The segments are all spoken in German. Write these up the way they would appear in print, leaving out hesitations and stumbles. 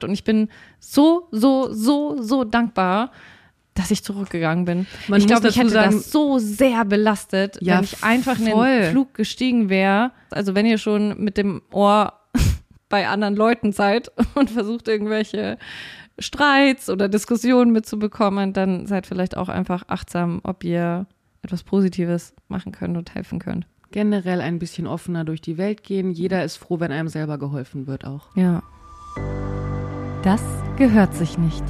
Und ich bin so dankbar, dass ich zurückgegangen bin. Ich glaube, ich hätte das so sehr belastet, wenn ich einfach in den Flug gestiegen wäre. Also wenn ihr schon mit dem Ohr bei anderen Leuten seid und versucht, irgendwelche Streits oder Diskussionen mitzubekommen, dann seid vielleicht auch einfach achtsam, ob ihr etwas Positives machen könnt und helfen könnt. Generell ein bisschen offener durch die Welt gehen. Jeder ist froh, wenn einem selber geholfen wird auch. Ja. Das gehört sich nicht.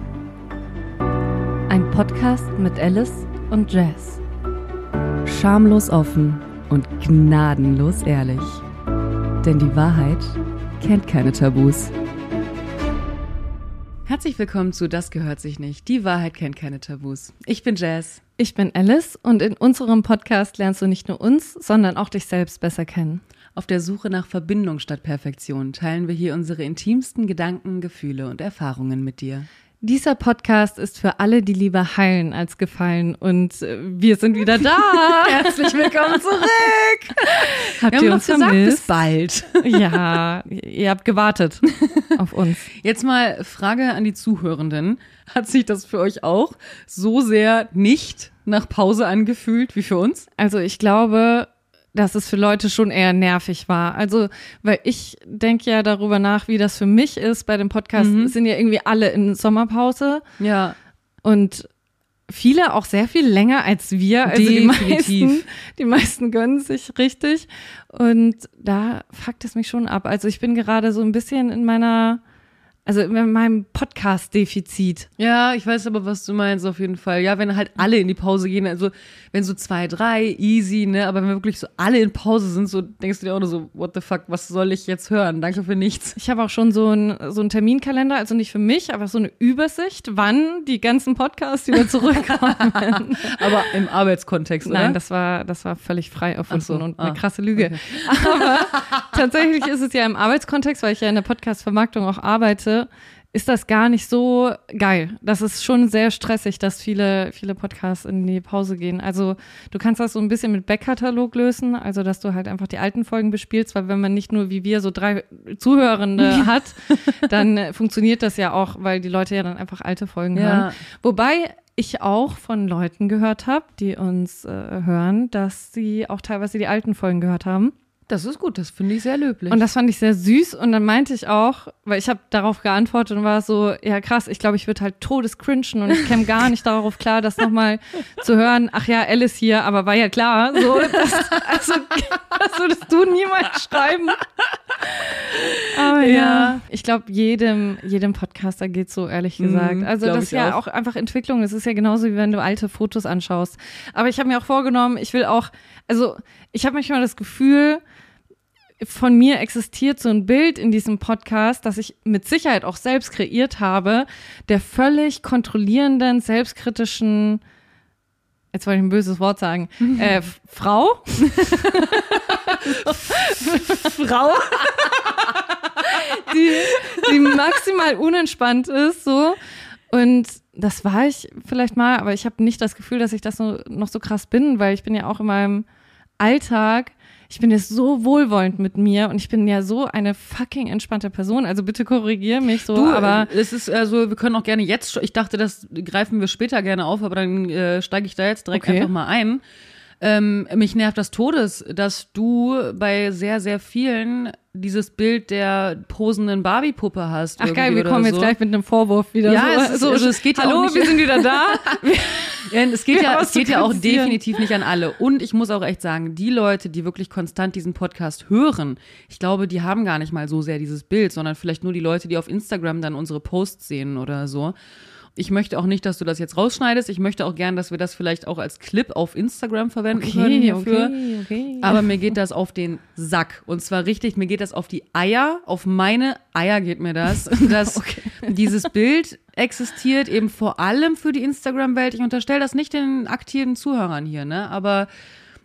Ein Podcast mit Alice und Jazz. Schamlos offen und gnadenlos ehrlich. Denn die Wahrheit kennt keine Tabus. Herzlich willkommen zu Das gehört sich nicht. Die Wahrheit kennt keine Tabus. Ich bin Jazz. Ich bin Alice und in unserem Podcast lernst du nicht nur uns, sondern auch dich selbst besser kennen. Auf der Suche nach Verbindung statt Perfektion teilen wir hier unsere intimsten Gedanken, Gefühle und Erfahrungen mit dir. Dieser Podcast ist für alle, die lieber heilen als gefallen. Und wir sind wieder da. Herzlich willkommen zurück. Habt ihr uns gesagt, vermisst? bis bald. Ja, ihr habt gewartet auf uns. Jetzt mal Frage an die Zuhörenden. Hat sich das für euch auch so sehr nicht nach Pause angefühlt wie für uns? Also ich glaube, dass es für Leute schon eher nervig war. Also, weil ich denke ja darüber nach, wie das für mich ist. Bei dem Podcast sind ja irgendwie alle in Sommerpause. Ja. Und viele auch sehr viel länger als wir. Also definitiv. Die meisten gönnen sich richtig. Und da fuckt es mich schon ab. Also ich bin gerade so ein bisschen in meinem Podcast-Defizit. Ja, ich weiß aber, was du meinst auf jeden Fall. Ja, wenn halt alle in die Pause gehen, also wenn so 2, 3, easy, ne, aber wenn wirklich so alle in Pause sind, so denkst du dir auch nur so, what the fuck, was soll ich jetzt hören? Danke für nichts. Ich habe auch schon so einen Terminkalender, also nicht für mich, aber so eine Übersicht, wann die ganzen Podcasts wieder zurückkommen. Aber im Arbeitskontext, oder? Nein, das war völlig frei erfunden und eine krasse Lüge. Okay. Aber tatsächlich ist es ja im Arbeitskontext, weil ich ja in der Podcast-Vermarktung auch arbeite, ist das gar nicht so geil. Das ist schon sehr stressig, dass viele Podcasts in die Pause gehen. Also du kannst das so ein bisschen mit Backkatalog lösen, also dass du halt einfach die alten Folgen bespielst, weil wenn man nicht nur wie wir so 3 Zuhörende hat, dann funktioniert das ja auch, weil die Leute ja dann einfach alte Folgen hören. Wobei ich auch von Leuten gehört habe, die uns hören, dass sie auch teilweise die alten Folgen gehört haben. Das ist gut, das finde ich sehr löblich. Und das fand ich sehr süß und dann meinte ich auch, weil ich habe darauf geantwortet und war so, ja krass, ich glaube, ich würde halt todescringen und ich käme gar nicht darauf klar, das nochmal zu hören. Ach ja, Alice hier, aber war ja klar, so, das würdest du niemals schreiben. Aber ja, ich glaube, jedem Podcaster geht's so, ehrlich gesagt. Also das ist ja auch einfach Entwicklung, das ist ja genauso, wie wenn du alte Fotos anschaust. Aber ich habe mir auch vorgenommen, ich habe manchmal das Gefühl, von mir existiert so ein Bild in diesem Podcast, das ich mit Sicherheit auch selbst kreiert habe, der völlig kontrollierenden, selbstkritischen, jetzt wollte ich ein böses Wort sagen, Frau? Frau? die maximal unentspannt ist, so. Und das war ich vielleicht mal, aber ich habe nicht das Gefühl, dass ich das noch so krass bin, weil ich bin ja auch in meinem Alltag, ich bin jetzt so wohlwollend mit mir und ich bin ja so eine fucking entspannte Person. Also bitte korrigiere mich so, aber es ist also, wir können auch gerne jetzt, ich dachte, das greifen wir später gerne auf, aber dann steige ich da jetzt direkt einfach mal ein. Mich nervt das Todes, dass du bei sehr, sehr vielen dieses Bild der posenden Barbie-Puppe hast. Ach geil, wir kommen jetzt gleich mit einem Vorwurf wieder. Ja, es geht ja hallo, auch nicht. Wir sind wieder da. Ja, es geht ja auch definitiv nicht an alle. Und ich muss auch echt sagen, die Leute, die wirklich konstant diesen Podcast hören, ich glaube, die haben gar nicht mal so sehr dieses Bild, sondern vielleicht nur die Leute, die auf Instagram dann unsere Posts sehen oder so. Ich möchte auch nicht, dass du das jetzt rausschneidest. Ich möchte auch gern, dass wir das vielleicht auch als Clip auf Instagram verwenden können hierfür. Okay. Aber mir geht das auf den Sack. Und zwar richtig, mir geht das auf die Eier. Auf meine Eier geht mir das. Dass dieses Bild existiert eben vor allem für die Instagram-Welt. Ich unterstelle das nicht den aktiven Zuhörern hier, ne? Aber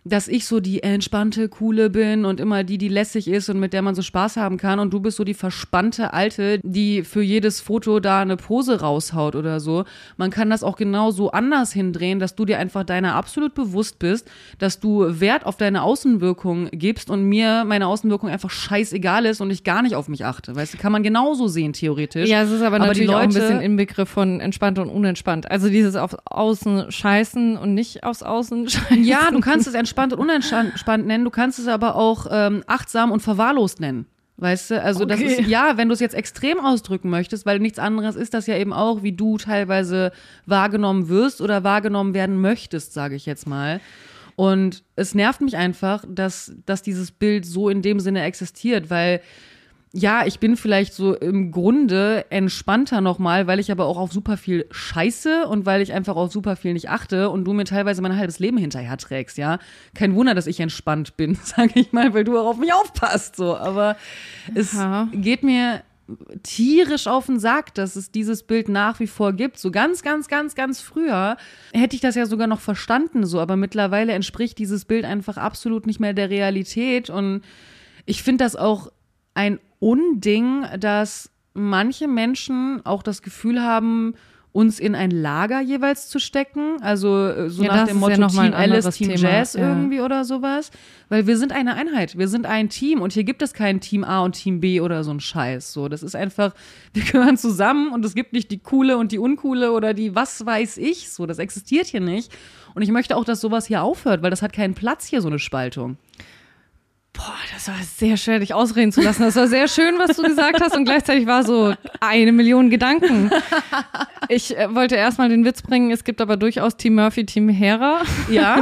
dass ich so die entspannte, coole bin und immer die lässig ist und mit der man so Spaß haben kann und du bist so die verspannte Alte, die für jedes Foto da eine Pose raushaut oder so. Man kann das auch genau so anders hindrehen, dass du dir einfach deiner absolut bewusst bist, dass du Wert auf deine Außenwirkung gibst und mir meine Außenwirkung einfach scheißegal ist und ich gar nicht auf mich achte. Weißt du, kann man genauso sehen, theoretisch. Ja, es ist aber natürlich auch ein bisschen im Begriff von entspannt und unentspannt. Also dieses auf Außen scheißen und nicht aufs Außen scheißen. Ja, du kannst es entspannt und unentspannt nennen, du kannst es aber auch achtsam und verwahrlost nennen. Weißt du, also das ist, ja, wenn du es jetzt extrem ausdrücken möchtest, weil nichts anderes ist das ja eben auch, wie du teilweise wahrgenommen wirst oder wahrgenommen werden möchtest, sage ich jetzt mal. Und es nervt mich einfach, dass dieses Bild so in dem Sinne existiert, weil ja, ich bin vielleicht so im Grunde entspannter nochmal, weil ich aber auch auf super viel scheiße und weil ich einfach auf super viel nicht achte und du mir teilweise mein halbes Leben hinterher trägst, ja. Kein Wunder, dass ich entspannt bin, sage ich mal, weil du auch auf mich aufpasst, so. Aber es geht mir tierisch auf den Sack, dass es dieses Bild nach wie vor gibt. So ganz, ganz, ganz, ganz früher hätte ich das ja sogar noch verstanden, so. Aber mittlerweile entspricht dieses Bild einfach absolut nicht mehr der Realität und ich finde das auch ein Unding, dass manche Menschen auch das Gefühl haben, uns in ein Lager jeweils zu stecken. Also so nach dem Motto Team Alice, Team Jazz irgendwie oder sowas. Weil wir sind eine Einheit, wir sind ein Team und hier gibt es kein Team A und Team B oder so ein Scheiß. So, das ist einfach, wir gehören zusammen und es gibt nicht die coole und die uncoole oder die was weiß ich. So, das existiert hier nicht. Und ich möchte auch, dass sowas hier aufhört, weil das hat keinen Platz hier, so eine Spaltung. Boah, das war sehr schwer, dich ausreden zu lassen. Das war sehr schön, was du gesagt hast und gleichzeitig war so 1 Million Gedanken. Ich wollte erstmal den Witz bringen, es gibt aber durchaus Team Murphy, Team Hera. Ja,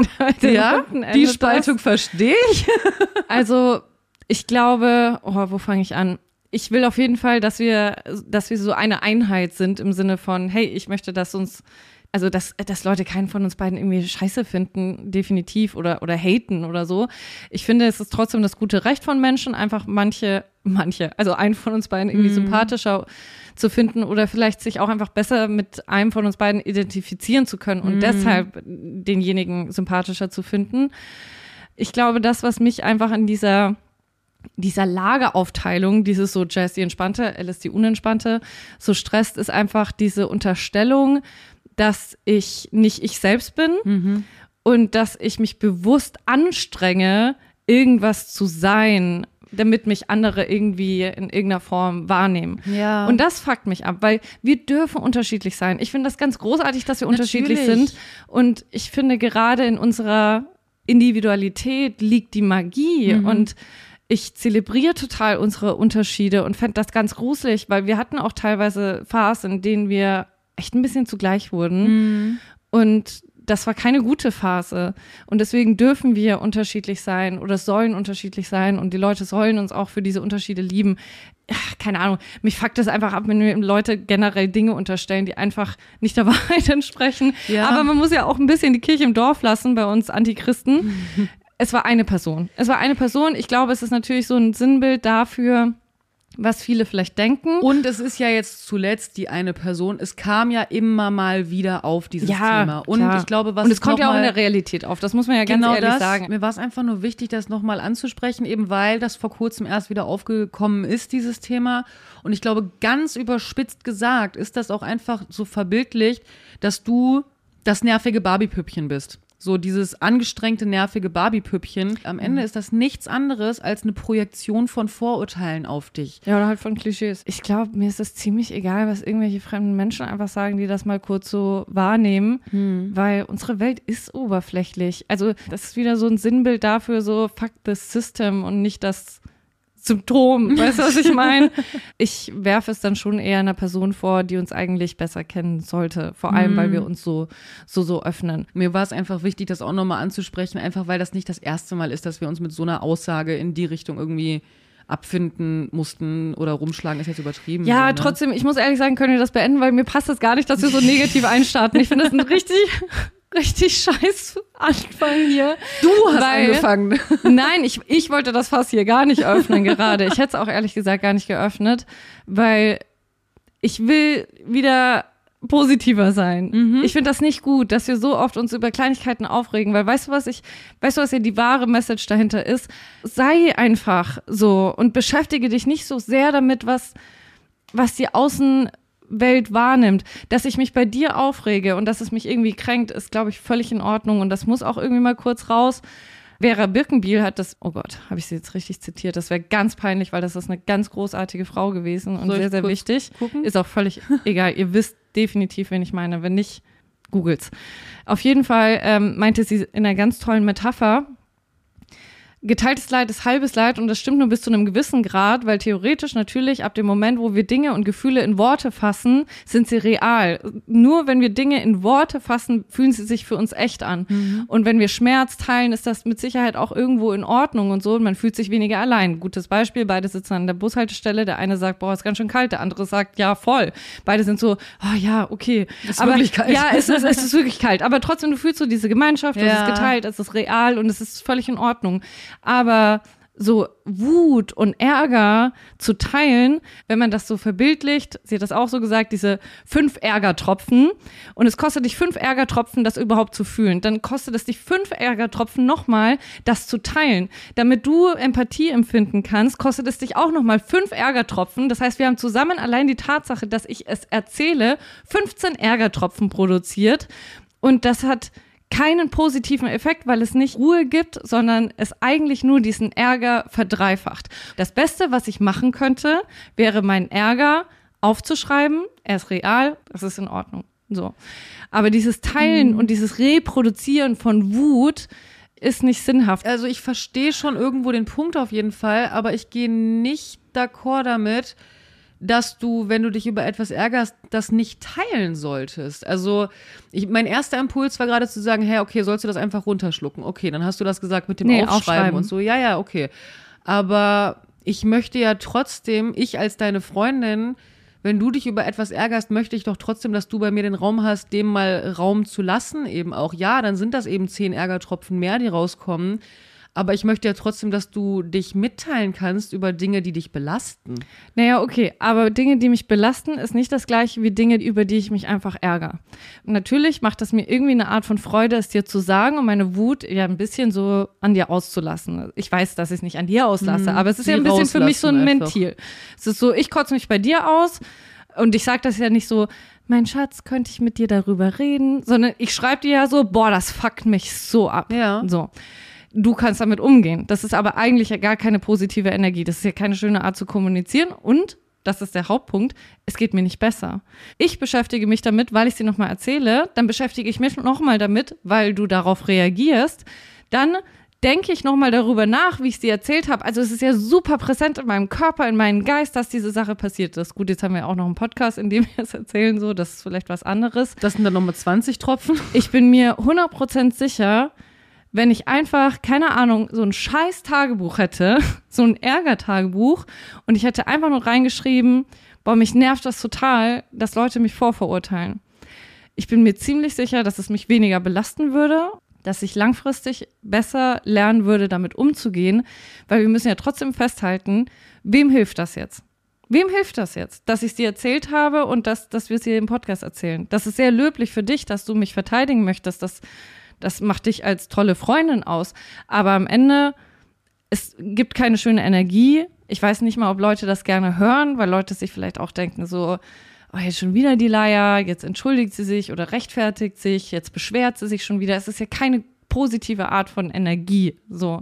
die Spaltung verstehe ich. Also ich glaube, wo fange ich an? Ich will auf jeden Fall, dass wir so eine Einheit sind im Sinne von, hey, ich möchte, dass Leute keinen von uns beiden irgendwie scheiße finden, definitiv, oder haten oder so. Ich finde, es ist trotzdem das gute Recht von Menschen, einfach manche, also einen von uns beiden irgendwie sympathischer zu finden oder vielleicht sich auch einfach besser mit einem von uns beiden identifizieren zu können und deshalb denjenigen sympathischer zu finden. Ich glaube, das, was mich einfach in dieser Lageraufteilung, dieses so Jazz die Entspannte, Alice die Unentspannte, so stresst, ist einfach diese Unterstellung, dass ich nicht ich selbst bin und dass ich mich bewusst anstrenge, irgendwas zu sein, damit mich andere irgendwie in irgendeiner Form wahrnehmen. Ja. Und das fuckt mich ab, weil wir dürfen unterschiedlich sein. Ich finde das ganz großartig, dass wir unterschiedlich sind. Und ich finde, gerade in unserer Individualität liegt die Magie. Und ich zelebriere total unsere Unterschiede und fände das ganz gruselig, weil wir hatten auch teilweise Phasen, in denen wir echt ein bisschen zugleich wurden. Und das war keine gute Phase. Und deswegen dürfen wir unterschiedlich sein oder sollen unterschiedlich sein und die Leute sollen uns auch für diese Unterschiede lieben. Ach, keine Ahnung, mich fuckt das einfach ab, wenn mir Leute generell Dinge unterstellen, die einfach nicht der Wahrheit entsprechen. Ja. Aber man muss ja auch ein bisschen die Kirche im Dorf lassen bei uns Antichristen. Es war eine Person. Ich glaube, es ist natürlich so ein Sinnbild dafür, was viele vielleicht denken. Und es ist ja jetzt zuletzt die eine Person. Es kam ja immer mal wieder auf dieses Thema. Und klar. Ich glaube, und es kommt ja auch in der Realität auf. Das muss man ja ganz ehrlich sagen. Mir war es einfach nur wichtig, das nochmal anzusprechen, eben weil das vor kurzem erst wieder aufgekommen ist, dieses Thema. Und ich glaube, ganz überspitzt gesagt ist das auch einfach so verbildlicht, dass du das nervige Barbie-Püppchen bist. So dieses angestrengte, nervige Barbie-Püppchen. Am Ende ist das nichts anderes als eine Projektion von Vorurteilen auf dich. Ja, oder halt von Klischees. Ich glaube, mir ist es ziemlich egal, was irgendwelche fremden Menschen einfach sagen, die das mal kurz so wahrnehmen, weil unsere Welt ist oberflächlich. Also das ist wieder so ein Sinnbild dafür, so fuck the system und nicht das Symptom, weißt du, was ich meine? Ich werfe es dann schon eher einer Person vor, die uns eigentlich besser kennen sollte. Vor allem, weil wir uns so öffnen. Mir war es einfach wichtig, das auch nochmal anzusprechen, einfach weil das nicht das erste Mal ist, dass wir uns mit so einer Aussage in die Richtung irgendwie abfinden mussten oder rumschlagen, ist jetzt übertrieben. Ja, so, ne? Trotzdem, ich muss ehrlich sagen, können wir das beenden, weil mir passt das gar nicht, dass wir so negativ einstarten. Ich finde das ein richtig scheiß Anfang hier. Du hast angefangen. Nein, ich wollte das Fass hier gar nicht öffnen gerade. Ich hätte es auch ehrlich gesagt gar nicht geöffnet, weil ich will wieder positiver sein. Ich finde das nicht gut, dass wir so oft uns über Kleinigkeiten aufregen, weil weißt du, was ja die wahre Message dahinter ist? Sei einfach so und beschäftige dich nicht so sehr damit, was die Außenwelt wahrnimmt. Dass ich mich bei dir aufrege und dass es mich irgendwie kränkt, ist, glaube ich, völlig in Ordnung und das muss auch irgendwie mal kurz raus. Vera Birkenbiel hat das, oh Gott, habe ich sie jetzt richtig zitiert, das wäre ganz peinlich, weil das ist eine ganz großartige Frau gewesen und sehr, sehr wichtig. Gucken? Ist auch völlig egal, ihr wisst definitiv, wen ich meine, wenn nicht, googelt's. Auf jeden Fall meinte sie in einer ganz tollen Metapher, geteiltes Leid ist halbes Leid und das stimmt nur bis zu einem gewissen Grad, weil theoretisch natürlich ab dem Moment, wo wir Dinge und Gefühle in Worte fassen, sind sie real. Nur wenn wir Dinge in Worte fassen, fühlen sie sich für uns echt an. Und wenn wir Schmerz teilen, ist das mit Sicherheit auch irgendwo in Ordnung und so und man fühlt sich weniger allein. Gutes Beispiel, beide sitzen an der Bushaltestelle, der eine sagt, boah, ist ganz schön kalt, der andere sagt, ja, voll. Beide sind so, oh ja, okay. Ist wirklich kalt. Ja, es ist wirklich kalt. Aber trotzdem, du fühlst so diese Gemeinschaft, es ist geteilt, es ist real und es ist völlig in Ordnung. Aber so Wut und Ärger zu teilen, wenn man das so verbildlicht, sie hat das auch so gesagt, diese 5 Ärgertropfen und es kostet dich 5 Ärgertropfen, das überhaupt zu fühlen. Dann kostet es dich 5 Ärgertropfen nochmal, das zu teilen. Damit du Empathie empfinden kannst, kostet es dich auch nochmal 5 Ärgertropfen. Das heißt, wir haben zusammen allein die Tatsache, dass ich es erzähle, 15 Ärgertropfen produziert und das hat keinen positiven Effekt, weil es nicht Ruhe gibt, sondern es eigentlich nur diesen Ärger verdreifacht. Das Beste, was ich machen könnte, wäre meinen Ärger aufzuschreiben. Er ist real, das ist in Ordnung. So. Aber dieses Teilen und dieses Reproduzieren von Wut ist nicht sinnhaft. Also ich verstehe schon irgendwo den Punkt auf jeden Fall, aber ich gehe nicht d'accord damit, dass du, wenn du dich über etwas ärgerst, das nicht teilen solltest. Also mein erster Impuls war gerade zu sagen, hey, okay, sollst du das einfach runterschlucken? Okay, dann hast du das gesagt mit dem Aufschreiben und so. Ja, okay. Aber ich möchte ja trotzdem, ich als deine Freundin, wenn du dich über etwas ärgerst, möchte ich doch trotzdem, dass du bei mir den Raum hast, dem mal Raum zu lassen eben auch. Ja, dann sind das eben 10 Ärgertropfen mehr, die rauskommen. Aber ich möchte ja trotzdem, dass du dich mitteilen kannst über Dinge, die dich belasten. Naja, okay, aber Dinge, die mich belasten, ist nicht das Gleiche wie Dinge, über die ich mich einfach ärgere. Und natürlich macht das mir irgendwie eine Art von Freude, es dir zu sagen und meine Wut ja ein bisschen so an dir auszulassen. Ich weiß, dass ich es nicht an dir auslasse, aber es ist ja ein bisschen für mich so ein Ventil. Es ist so, ich kotze mich bei dir aus und ich sage das ja nicht so, mein Schatz, könnte ich mit dir darüber reden? Sondern ich schreibe dir ja so, boah, das fuckt mich so ab. Ja. So. Du kannst damit umgehen. Das ist aber eigentlich ja gar keine positive Energie. Das ist ja keine schöne Art zu kommunizieren. Und, das ist der Hauptpunkt, es geht mir nicht besser. Ich beschäftige mich damit, weil ich sie nochmal erzähle. Dann beschäftige ich mich nochmal damit, weil du darauf reagierst. Dann denke ich nochmal darüber nach, wie ich sie erzählt habe. Also es ist ja super präsent in meinem Körper, in meinem Geist, dass diese Sache passiert ist. Gut, jetzt haben wir auch noch einen Podcast, in dem wir es erzählen. So, das ist vielleicht was anderes. Das sind dann nochmal 20 Tropfen. Ich bin mir 100% sicher, wenn ich einfach, keine Ahnung, so ein scheiß Tagebuch hätte, so ein Ärger-Tagebuch und ich hätte einfach nur reingeschrieben, boah, mich nervt das total, dass Leute mich vorverurteilen. Ich bin mir ziemlich sicher, dass es mich weniger belasten würde, dass ich langfristig besser lernen würde, damit umzugehen, weil wir müssen ja trotzdem festhalten, wem hilft das jetzt? Wem hilft das jetzt, dass ich es dir erzählt habe und dass wir es dir im Podcast erzählen? Das ist sehr löblich für dich, dass du mich verteidigen möchtest, das macht dich als tolle Freundin aus. Aber am Ende, es gibt keine schöne Energie. Ich weiß nicht mal, ob Leute das gerne hören, weil Leute sich vielleicht auch denken so, oh, jetzt schon wieder die Leier, jetzt entschuldigt sie sich oder rechtfertigt sich, jetzt beschwert sie sich schon wieder. Es ist ja keine positive Art von Energie, so.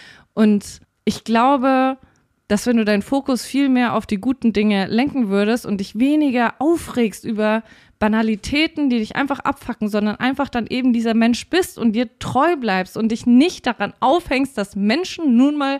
Und ich glaube, dass wenn du deinen Fokus viel mehr auf die guten Dinge lenken würdest und dich weniger aufregst über Banalitäten, die dich einfach abfacken, sondern einfach dann eben dieser Mensch bist und dir treu bleibst und dich nicht daran aufhängst, dass Menschen nun mal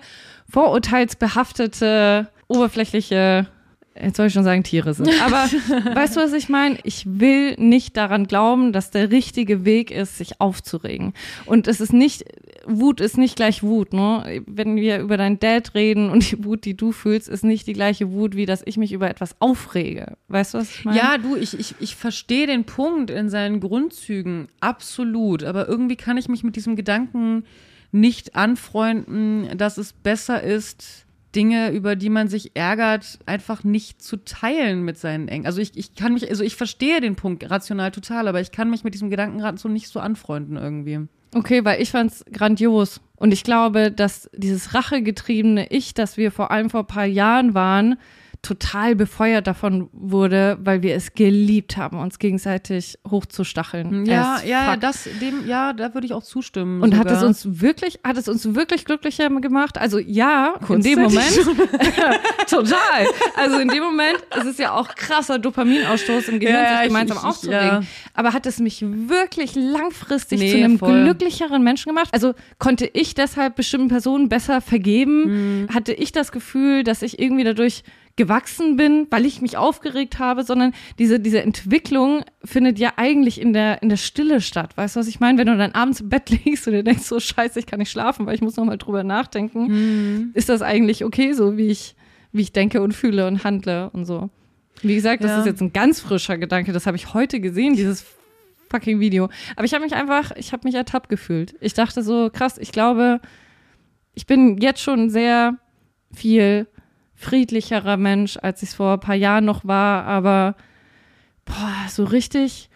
vorurteilsbehaftete, oberflächliche, jetzt soll ich schon sagen, Tiere sind. Aber weißt du, was ich meine? Ich will nicht daran glauben, dass der richtige Weg ist, sich aufzuregen. Und es ist nicht, Wut ist nicht gleich Wut, ne? Wenn wir über deinen Dad reden und die Wut, die du fühlst, ist nicht die gleiche Wut, wie dass ich mich über etwas aufrege. Weißt du, was ich meine? Ja, du, ich verstehe den Punkt in seinen Grundzügen, absolut. Aber irgendwie kann ich mich mit diesem Gedanken nicht anfreunden, dass es besser ist, Dinge, über die man sich ärgert, einfach nicht zu teilen mit seinen Engen. Also ich verstehe den Punkt rational total, aber ich kann mich mit diesem Gedanken gerade so nicht so anfreunden irgendwie. Okay, weil ich fand's grandios. Und ich glaube, dass dieses rachegetriebene Ich, das wir vor allem vor ein paar Jahren waren, total befeuert davon wurde, weil wir es geliebt haben, uns gegenseitig hochzustacheln. Ja, da würde ich auch zustimmen. Und hat es uns wirklich glücklicher gemacht? Also ja, in dem Moment. Total. Also in dem Moment, es ist ja auch krasser Dopaminausstoß im Gehirn, sich gemeinsam aufzuregen. Ja. Aber hat es mich wirklich langfristig zu einem glücklicheren Menschen gemacht? Also konnte ich deshalb bestimmten Personen besser vergeben? Hatte ich das Gefühl, dass ich irgendwie dadurch gewachsen bin, weil ich mich aufgeregt habe, sondern diese Entwicklung findet ja eigentlich in der Stille statt. Weißt du, was ich meine? Wenn du dann abends im Bett liegst und dir denkst, so scheiße, ich kann nicht schlafen, weil ich muss noch mal drüber nachdenken. Ist das eigentlich okay, so wie ich denke und fühle und handle und so. Wie gesagt, das ist jetzt ein ganz frischer Gedanke. Das habe ich heute gesehen, dieses fucking Video. Aber ich habe mich ertappt gefühlt. Ich dachte so, krass, ich glaube, ich bin jetzt schon sehr viel friedlicherer Mensch, als ich es vor ein paar Jahren noch war, aber so richtig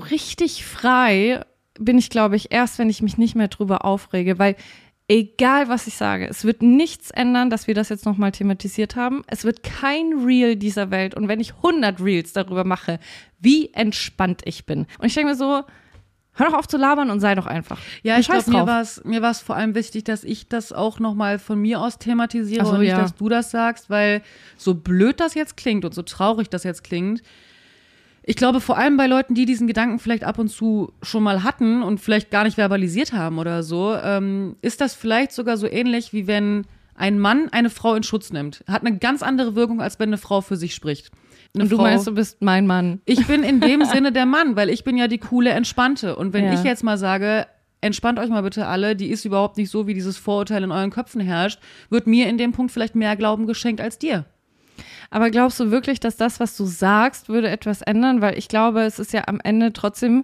frei bin ich, glaube ich, erst, wenn ich mich nicht mehr drüber aufrege, weil egal, was ich sage, es wird nichts ändern, dass wir das jetzt nochmal thematisiert haben. Es wird kein Reel dieser Welt und wenn ich 100 Reels darüber mache, wie entspannt ich bin. Und ich denke mir so, hör doch auf zu labern und sei doch einfach. Ja, ich glaube, mir war es vor allem wichtig, dass ich das auch nochmal von mir aus thematisiere und nicht, dass du das sagst, weil so blöd das jetzt klingt und so traurig das jetzt klingt, ich glaube, vor allem bei Leuten, die diesen Gedanken vielleicht ab und zu schon mal hatten und vielleicht gar nicht verbalisiert haben oder so, ist das vielleicht sogar so ähnlich, wie wenn ein Mann eine Frau in Schutz nimmt. Hat eine ganz andere Wirkung, als wenn eine Frau für sich spricht. Und du meinst, du bist mein Mann. Ich bin in dem Sinne der Mann, weil ich bin ja die coole, entspannte. Und wenn ich jetzt mal sage, entspannt euch mal bitte alle, die ist überhaupt nicht so, wie dieses Vorurteil in euren Köpfen herrscht, wird mir in dem Punkt vielleicht mehr Glauben geschenkt als dir. Aber glaubst du wirklich, dass das, was du sagst, würde etwas ändern? Weil ich glaube, es ist ja am Ende trotzdem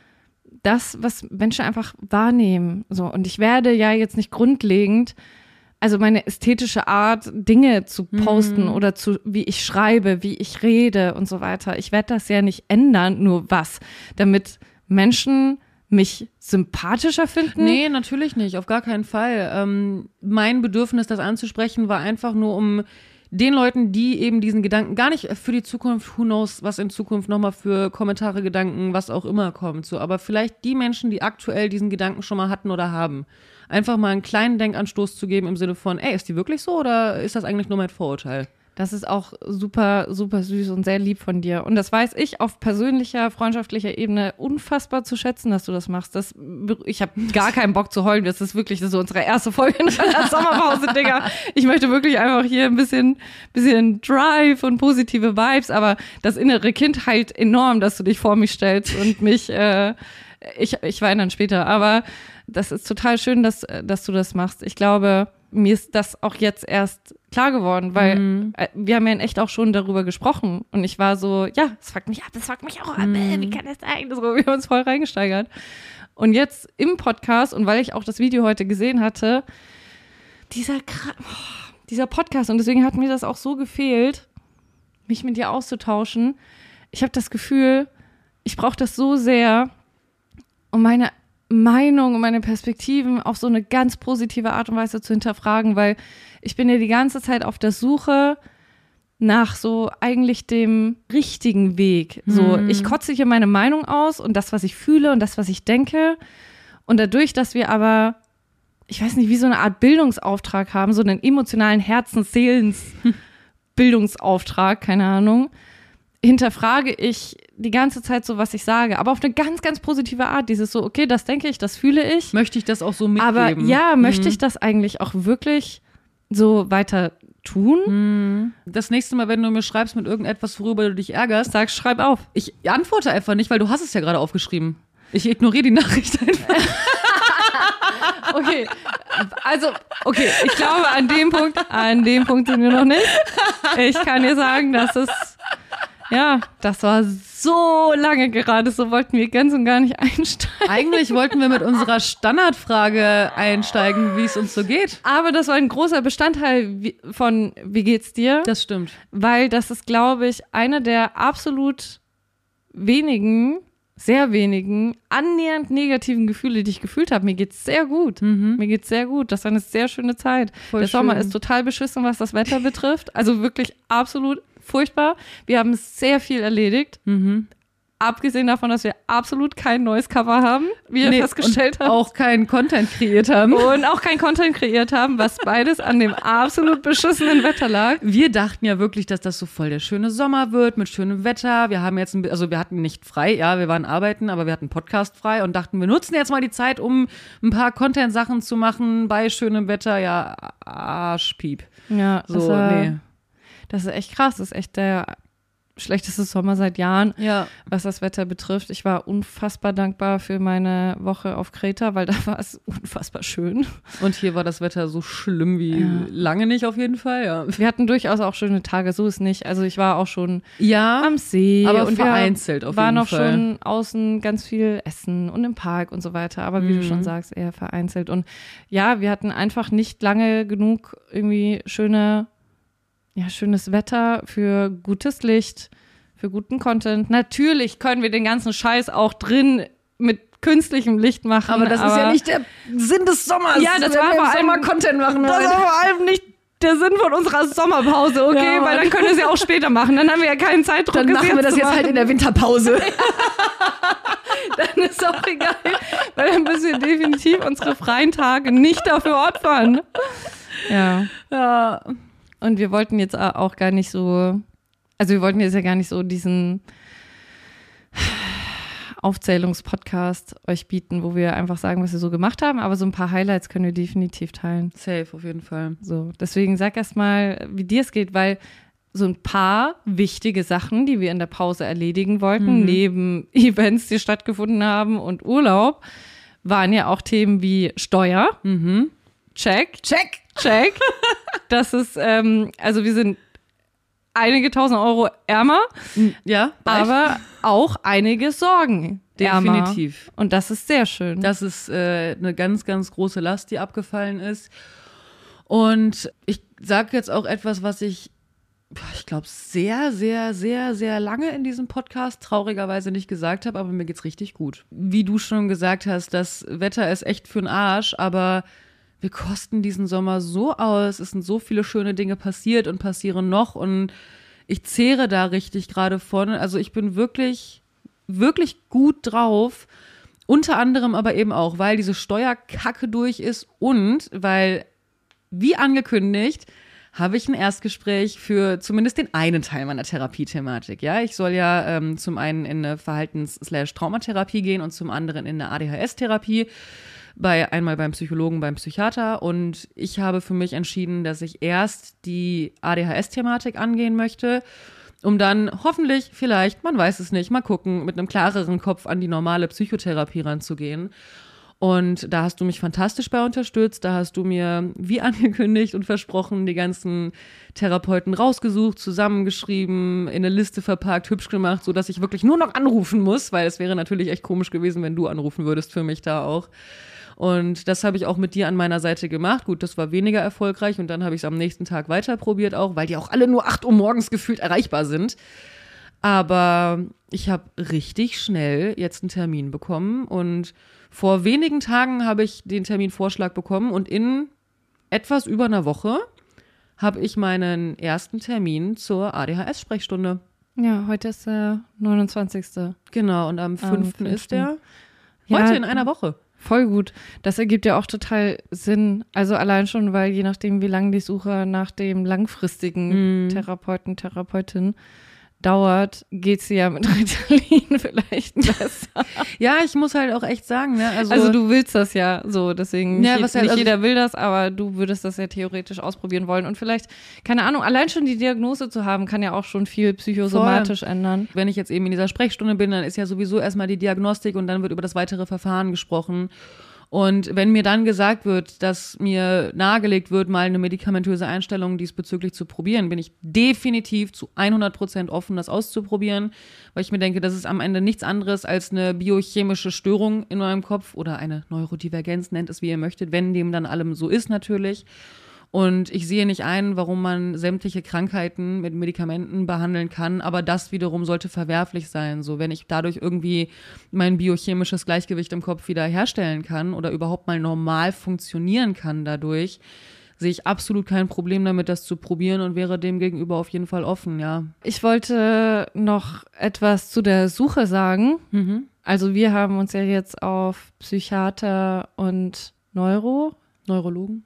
das, was Menschen einfach wahrnehmen. So, und ich werde ja jetzt nicht grundlegend, also meine ästhetische Art, Dinge zu posten oder wie ich schreibe, wie ich rede und so weiter. Ich werde das ja nicht ändern, nur was, damit Menschen mich sympathischer finden? Nee, natürlich nicht, auf gar keinen Fall. Mein Bedürfnis, das anzusprechen, war einfach nur, um den Leuten, die eben diesen Gedanken gar nicht für die Zukunft, who knows, was in Zukunft nochmal für Kommentare, Gedanken, was auch immer kommt, so, aber vielleicht die Menschen, die aktuell diesen Gedanken schon mal hatten oder haben, einfach mal einen kleinen Denkanstoß zu geben im Sinne von, ist die wirklich so oder ist das eigentlich nur mein Vorurteil? Das ist auch super, super süß und sehr lieb von dir. Und das weiß ich auf persönlicher, freundschaftlicher Ebene unfassbar zu schätzen, dass du das machst. Ich habe gar keinen Bock zu heulen. Das ist wirklich so unsere erste Folge in der Sommerpause, Digga. Ich möchte wirklich einfach hier ein bisschen Drive und positive Vibes. Aber das innere Kind heilt enorm, dass du dich vor mich stellst und mich, ich weine dann später. Aber das ist total schön, dass du das machst. Ich glaube, mir ist das auch jetzt erst klar geworden, weil wir haben ja in echt auch schon darüber gesprochen und ich war so, ja, das fuckt mich auch ab, wie kann das sein? So, wir haben uns voll reingesteigert. Und jetzt im Podcast und weil ich auch das Video heute gesehen hatte, dieser Podcast und deswegen hat mir das auch so gefehlt, mich mit dir auszutauschen. Ich habe das Gefühl, ich brauche das so sehr, um meine Meinung und meine Perspektiven auf so eine ganz positive Art und Weise zu hinterfragen, weil ich bin ja die ganze Zeit auf der Suche nach so eigentlich dem richtigen Weg. So, ich kotze hier meine Meinung aus und das, was ich fühle und das, was ich denke. Und dadurch, dass wir aber, ich weiß nicht, wie so eine Art Bildungsauftrag haben, so einen emotionalen Herzens-Seelens-Bildungsauftrag, keine Ahnung, hinterfrage ich die ganze Zeit so, was ich sage, aber auf eine ganz, ganz positive Art. Dieses so, okay, das denke ich, das fühle ich. Möchte ich das auch so mitgeben? Aber ja, möchte ich das eigentlich auch wirklich so weiter tun? Das nächste Mal, wenn du mir schreibst mit irgendetwas, worüber du dich ärgerst, schreib auf. Ich antworte einfach nicht, weil du hast es ja gerade aufgeschrieben. Ich ignoriere die Nachricht einfach. Okay, also, ich glaube, an dem Punkt sind wir noch nicht. Ich kann dir sagen, dass Ja, das war so lange gerade, so wollten wir ganz und gar nicht einsteigen. Eigentlich wollten wir mit unserer Standardfrage einsteigen, wie es uns so geht. Aber das war ein großer Bestandteil von Wie geht's dir? Das stimmt. Weil das ist, glaube ich, eine der absolut wenigen, sehr wenigen, annähernd negativen Gefühle, die ich gefühlt habe. Mir geht's sehr gut. Mir geht's sehr gut. Das war eine sehr schöne Zeit. Voll Der Sommer schön. ist total beschissen, was das Wetter betrifft. Also wirklich absolut furchtbar. Wir haben sehr viel erledigt. Abgesehen davon, dass wir absolut kein neues Cover haben, wie ihr festgestellt habt. Auch keinen Content kreiert haben. Und auch kein Content kreiert haben, was beides an dem absolut beschissenen Wetter lag. Wir dachten ja wirklich, dass das so voll der schöne Sommer wird mit schönem Wetter. Wir haben jetzt, wir hatten nicht frei, ja, wir waren arbeiten, aber wir hatten Podcast frei und dachten, wir nutzen jetzt mal die Zeit, um ein paar Content-Sachen zu machen bei schönem Wetter. Ja, Arschpiep. Ja, so, das ist echt krass. Das ist echt der schlechteste Sommer seit Jahren, ja, was das Wetter betrifft. Ich war unfassbar dankbar für meine Woche auf Kreta, weil da war es unfassbar schön. Und hier war das Wetter so schlimm wie lange nicht auf jeden Fall, ja. Wir hatten durchaus auch schöne Tage, so ist nicht. Also ich war auch schon am See. Aber und vereinzelt auf jeden Fall. War noch schon außen ganz viel essen und im Park und so weiter. Aber wie du schon sagst, eher vereinzelt. Und ja, wir hatten einfach nicht lange genug irgendwie schönes Wetter für gutes Licht, für guten Content. Natürlich können wir den ganzen Scheiß auch drin mit künstlichem Licht machen. Aber das ist ja nicht der Sinn des Sommers. Ja, das war vor allem Content machen. Das war vor allem nicht der Sinn von unserer Sommerpause, okay? Ja, weil dann können wir es ja auch später machen. Dann haben wir ja keinen Zeitdruck. Dann machen wir das jetzt halt in der Winterpause. Dann ist auch egal, weil dann müssen wir definitiv unsere freien Tage nicht dafür opfern. Ja. Und wir wollten jetzt auch gar nicht so, also wir wollten jetzt ja gar nicht so diesen Aufzählungspodcast euch bieten, wo wir einfach sagen, was wir so gemacht haben, aber so ein paar Highlights können wir definitiv teilen. Safe, auf jeden Fall. So, deswegen sag erst mal, wie dir es geht, weil so ein paar wichtige Sachen, die wir in der Pause erledigen wollten, neben Events, die stattgefunden haben und Urlaub, waren ja auch Themen wie Steuer. Check. Das ist, also wir sind einige 1.000 Euro ärmer, ja, aber auch einige Sorgen ärmer. Definitiv. Und das ist sehr schön. Das ist eine ganz, ganz große Last, die abgefallen ist. Und ich sage jetzt auch etwas, was ich glaube, sehr, sehr, sehr, sehr lange in diesem Podcast traurigerweise nicht gesagt habe, aber mir geht's richtig gut. Wie du schon gesagt hast, das Wetter ist echt für den Arsch, aber wir kosten diesen Sommer so aus. Es sind so viele schöne Dinge passiert und passieren noch und ich zehre da richtig gerade von. Also ich bin wirklich, wirklich gut drauf. Unter anderem aber eben auch, weil diese Steuerkacke durch ist und weil, wie angekündigt, habe ich ein Erstgespräch für zumindest den einen Teil meiner Therapiethematik. Ja, ich soll ja zum einen in eine Verhaltens-/Traumatherapie gehen und zum anderen in eine ADHS-Therapie. Einmal beim Psychologen, beim Psychiater. Und ich habe für mich entschieden, dass ich erst die ADHS-Thematik angehen möchte, um dann hoffentlich, vielleicht, man weiß es nicht, mal gucken, mit einem klareren Kopf an die normale Psychotherapie ranzugehen. Und da hast du mich fantastisch bei unterstützt. Da hast du mir, wie angekündigt und versprochen, die ganzen Therapeuten rausgesucht, zusammengeschrieben, in eine Liste verpackt, hübsch gemacht, sodass ich wirklich nur noch anrufen muss, weil es wäre natürlich echt komisch gewesen, wenn du anrufen würdest für mich da auch. Und das habe ich auch mit dir an meiner Seite gemacht. Gut, das war weniger erfolgreich und dann habe ich es am nächsten Tag weiter probiert auch, weil die auch alle nur 8 Uhr morgens gefühlt erreichbar sind. Aber ich habe richtig schnell jetzt einen Termin bekommen und vor wenigen Tagen habe ich den Terminvorschlag bekommen und in etwas über einer Woche habe ich meinen ersten Termin zur ADHS-Sprechstunde. Ja, heute ist der 29. Genau, und am 5. ist der. Ja, Heute in einer Woche. Voll gut. Das ergibt ja auch total Sinn. Also allein schon, weil je nachdem, wie lange die Suche nach dem langfristigen Therapeuten, Therapeutin dauert, geht's dir ja mit Ritalin vielleicht besser. Ja, ich muss halt auch echt sagen, ne? Also du willst das ja so, deswegen ja, nicht jeder will das, aber du würdest das ja theoretisch ausprobieren wollen und vielleicht, keine Ahnung, allein schon die Diagnose zu haben, kann ja auch schon viel psychosomatisch ändern. Wenn ich jetzt eben in dieser Sprechstunde bin, dann ist ja sowieso erstmal die Diagnostik und dann wird über das weitere Verfahren gesprochen. Und wenn mir dann gesagt wird, dass mir nahegelegt wird, mal eine medikamentöse Einstellung diesbezüglich zu probieren, bin ich definitiv zu 100% offen, das auszuprobieren, weil ich mir denke, das ist am Ende nichts anderes als eine biochemische Störung in meinem Kopf oder eine Neurodivergenz, nennt es wie ihr möchtet, wenn dem dann allem so ist natürlich. Und ich sehe nicht ein, warum man sämtliche Krankheiten mit Medikamenten behandeln kann, aber das wiederum sollte verwerflich sein. So, wenn ich dadurch irgendwie mein biochemisches Gleichgewicht im Kopf wieder herstellen kann oder überhaupt mal normal funktionieren kann dadurch, sehe ich absolut kein Problem damit, das zu probieren und wäre dem gegenüber auf jeden Fall offen, ja. Ich wollte noch etwas zu der Suche sagen. Also wir haben uns ja jetzt auf Psychiater und Neurologen,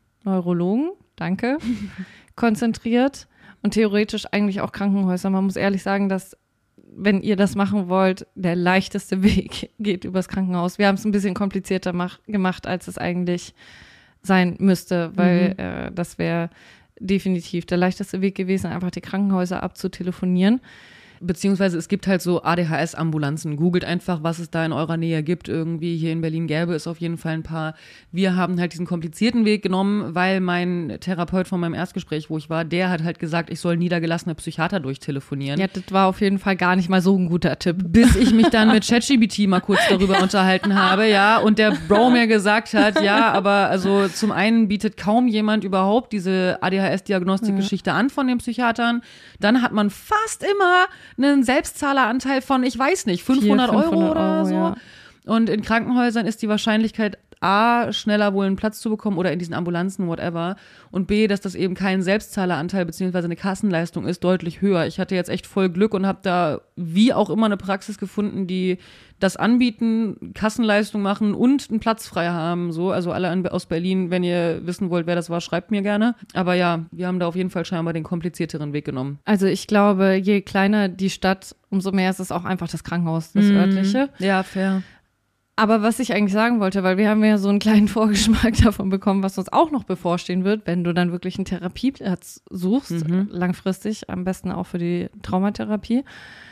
danke, konzentriert und theoretisch eigentlich auch Krankenhäuser. Man muss ehrlich sagen, dass, wenn ihr das machen wollt, der leichteste Weg geht übers Krankenhaus. Wir haben es ein bisschen komplizierter gemacht, als es eigentlich sein müsste, weil das wäre definitiv der leichteste Weg gewesen, einfach die Krankenhäuser abzutelefonieren. Beziehungsweise es gibt halt so ADHS-Ambulanzen. Googelt einfach, was es da in eurer Nähe gibt. Irgendwie hier in Berlin gäbe es auf jeden Fall ein paar. Wir haben halt diesen komplizierten Weg genommen, weil mein Therapeut von meinem Erstgespräch, wo ich war, der hat halt gesagt, ich soll niedergelassene Psychiater durchtelefonieren. Ja, das war auf jeden Fall gar nicht mal so ein guter Tipp. Bis ich mich dann mit ChatGPT mal kurz darüber unterhalten habe, ja, und der Bro mir gesagt hat, ja, aber also zum einen bietet kaum jemand überhaupt diese ADHS-Diagnostik-Geschichte an von den Psychiatern. Dann hat man fast immer einen Selbstzahleranteil von, ich weiß nicht, 500 Euro oder so. Ja. Und in Krankenhäusern ist die Wahrscheinlichkeit A, schneller wohl einen Platz zu bekommen oder in diesen Ambulanzen, whatever. Und B, dass das eben kein Selbstzahleranteil beziehungsweise eine Kassenleistung ist, deutlich höher. Ich hatte jetzt echt voll Glück und habe da wie auch immer eine Praxis gefunden, die das anbieten, Kassenleistung machen und einen Platz frei haben. So, also alle aus Berlin, wenn ihr wissen wollt, wer das war, schreibt mir gerne. Aber ja, wir haben da auf jeden Fall scheinbar den komplizierteren Weg genommen. Also ich glaube, je kleiner die Stadt, umso mehr ist es auch einfach das Krankenhaus, das örtliche. Ja, fair. Aber was ich eigentlich sagen wollte, weil wir haben ja so einen kleinen Vorgeschmack davon bekommen, was uns auch noch bevorstehen wird, wenn du dann wirklich einen Therapieplatz suchst, langfristig, am besten auch für die Traumatherapie.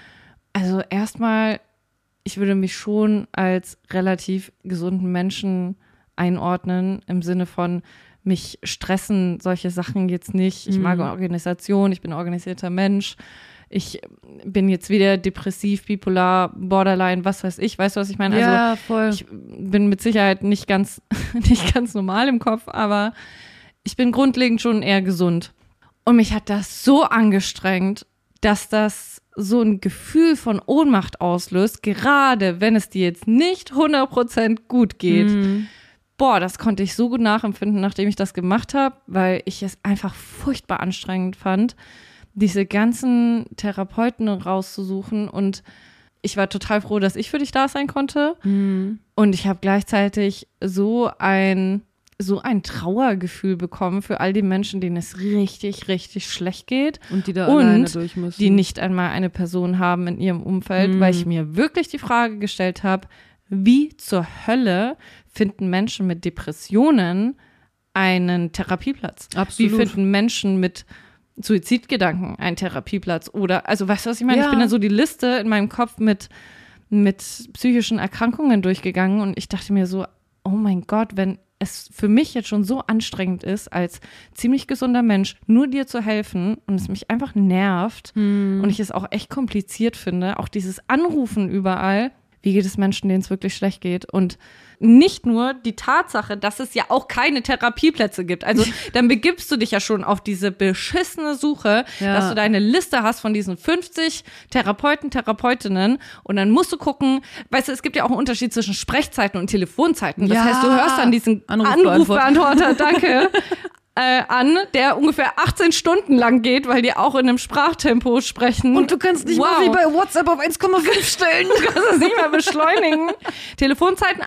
Also erstmal, ich würde mich schon als relativ gesunden Menschen einordnen, im Sinne von, mich stressen solche Sachen jetzt nicht. Ich mag Organisation, ich bin ein organisierter Mensch. Ich bin jetzt weder depressiv, bipolar, borderline, was weiß ich. Weißt du, was ich meine? Ja, also voll. Ich bin mit Sicherheit nicht ganz normal im Kopf, aber ich bin grundlegend schon eher gesund. Und mich hat das so angestrengt, dass das so ein Gefühl von Ohnmacht auslöst, gerade wenn es dir jetzt nicht 100% gut geht. Boah, das konnte ich so gut nachempfinden, nachdem ich das gemacht habe, weil ich es einfach furchtbar anstrengend fand, diese ganzen Therapeuten rauszusuchen, und ich war total froh, dass ich für dich da sein konnte. Und ich habe gleichzeitig so ein Trauergefühl bekommen für all die Menschen, denen es richtig, richtig schlecht geht. Und die da alleine durch müssen. Die nicht einmal eine Person haben in ihrem Umfeld, weil ich mir wirklich die Frage gestellt habe, wie zur Hölle finden Menschen mit Depressionen einen Therapieplatz? Absolut. Wie finden Menschen mit Suizidgedanken einen Therapieplatz? Oder, also weißt du, was ich meine? Ja. Ich bin dann so die Liste in meinem Kopf mit psychischen Erkrankungen durchgegangen, und ich dachte mir so, oh mein Gott, wenn es für mich jetzt schon so anstrengend ist, als ziemlich gesunder Mensch nur dir zu helfen, und es mich einfach nervt und ich es auch echt kompliziert finde, auch dieses Anrufen überall, wie geht es Menschen, denen es wirklich schlecht geht? Und nicht nur die Tatsache, dass es ja auch keine Therapieplätze gibt. Also dann begibst du dich ja schon auf diese beschissene Suche, dass du deine Liste hast von diesen 50 Therapeuten, Therapeutinnen, und dann musst du gucken, weißt du, es gibt ja auch einen Unterschied zwischen Sprechzeiten und Telefonzeiten. Das heißt, du hörst dann diesen Anrufbeantworter, danke, an, der ungefähr 18 Stunden lang geht, weil die auch in einem Sprachtempo sprechen. Und du kannst nicht mal wie bei WhatsApp auf 1,5 stellen. Du kannst es nicht mal beschleunigen. Telefonzeiten,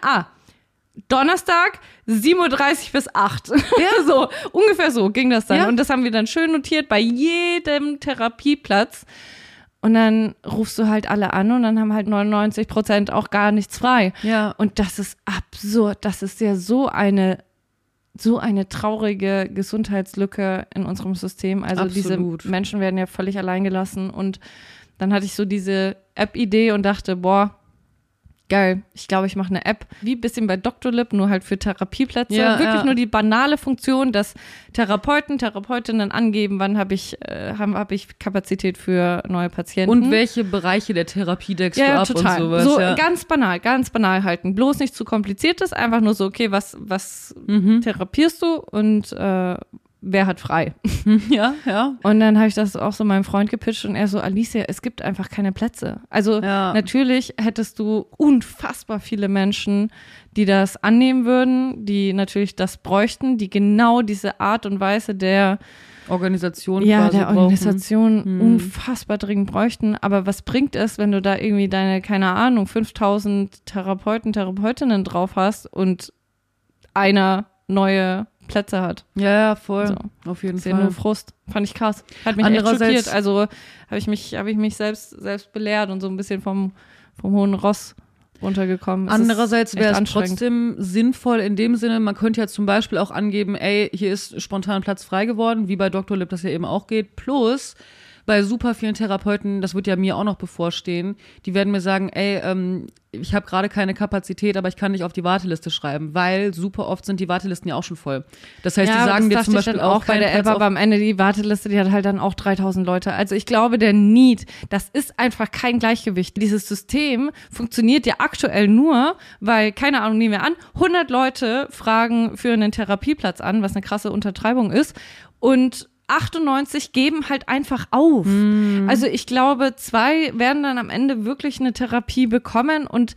Donnerstag 7:30 Uhr bis 8. Ja, so, ungefähr so ging das dann. Ja. Und das haben wir dann schön notiert bei jedem Therapieplatz. Und dann rufst du halt alle an, und dann haben halt 99% auch gar nichts frei. Ja. Und das ist absurd. Das ist ja so eine traurige Gesundheitslücke in unserem System. Also Absolut. Diese Menschen werden ja völlig allein gelassen. Und dann hatte ich so diese App-Idee und dachte, boah, Geil. Ich glaube, ich mache eine App, wie ein bisschen bei Dr. Lib, nur halt für Therapieplätze. Wirklich nur die banale Funktion, dass Therapeutinnen angeben, wann habe ich Kapazität für neue Patienten. Und welche Bereiche der Therapie deckst du ab total. Und sowas. So ganz banal halten. Bloß nicht zu kompliziertes, einfach nur so, okay, was therapierst du und wer hat frei? Ja. Und dann habe ich das auch so meinem Freund gepitcht und er so, Alicia, es gibt einfach keine Plätze. Also natürlich hättest du unfassbar viele Menschen, die das annehmen würden, die natürlich das bräuchten, die genau diese Art und Weise der Organisation unfassbar dringend bräuchten. Aber was bringt es, wenn du da irgendwie deine, keine Ahnung, 5000 Therapeutinnen drauf hast und einer neue Plätze hat. Ja, voll. So. Auf jeden Fall. Nur Frust. Fand ich krass. Hat mich echt schockiert. Also habe ich mich selbst belehrt und so ein bisschen vom hohen Ross runtergekommen. Andererseits wäre es trotzdem sinnvoll in dem Sinne, man könnte ja zum Beispiel auch angeben, hier ist spontan Platz frei geworden, wie bei Dr. Lib das ja eben auch geht. Plus bei super vielen Therapeuten, das wird ja mir auch noch bevorstehen, die werden mir sagen, ich habe gerade keine Kapazität, aber ich kann nicht auf die Warteliste schreiben, weil super oft sind die Wartelisten ja auch schon voll. Das heißt, die sagen dir zum Beispiel auch bei der App, aber am Ende die Warteliste, die hat halt dann auch 3000 Leute. Also ich glaube, der Need, das ist einfach kein Gleichgewicht. Dieses System funktioniert ja aktuell nur, weil, keine Ahnung, nehmen wir an, 100 Leute fragen für einen Therapieplatz an, was eine krasse Untertreibung ist, und 98 geben halt einfach auf. Also ich glaube, 2 werden dann am Ende wirklich eine Therapie bekommen und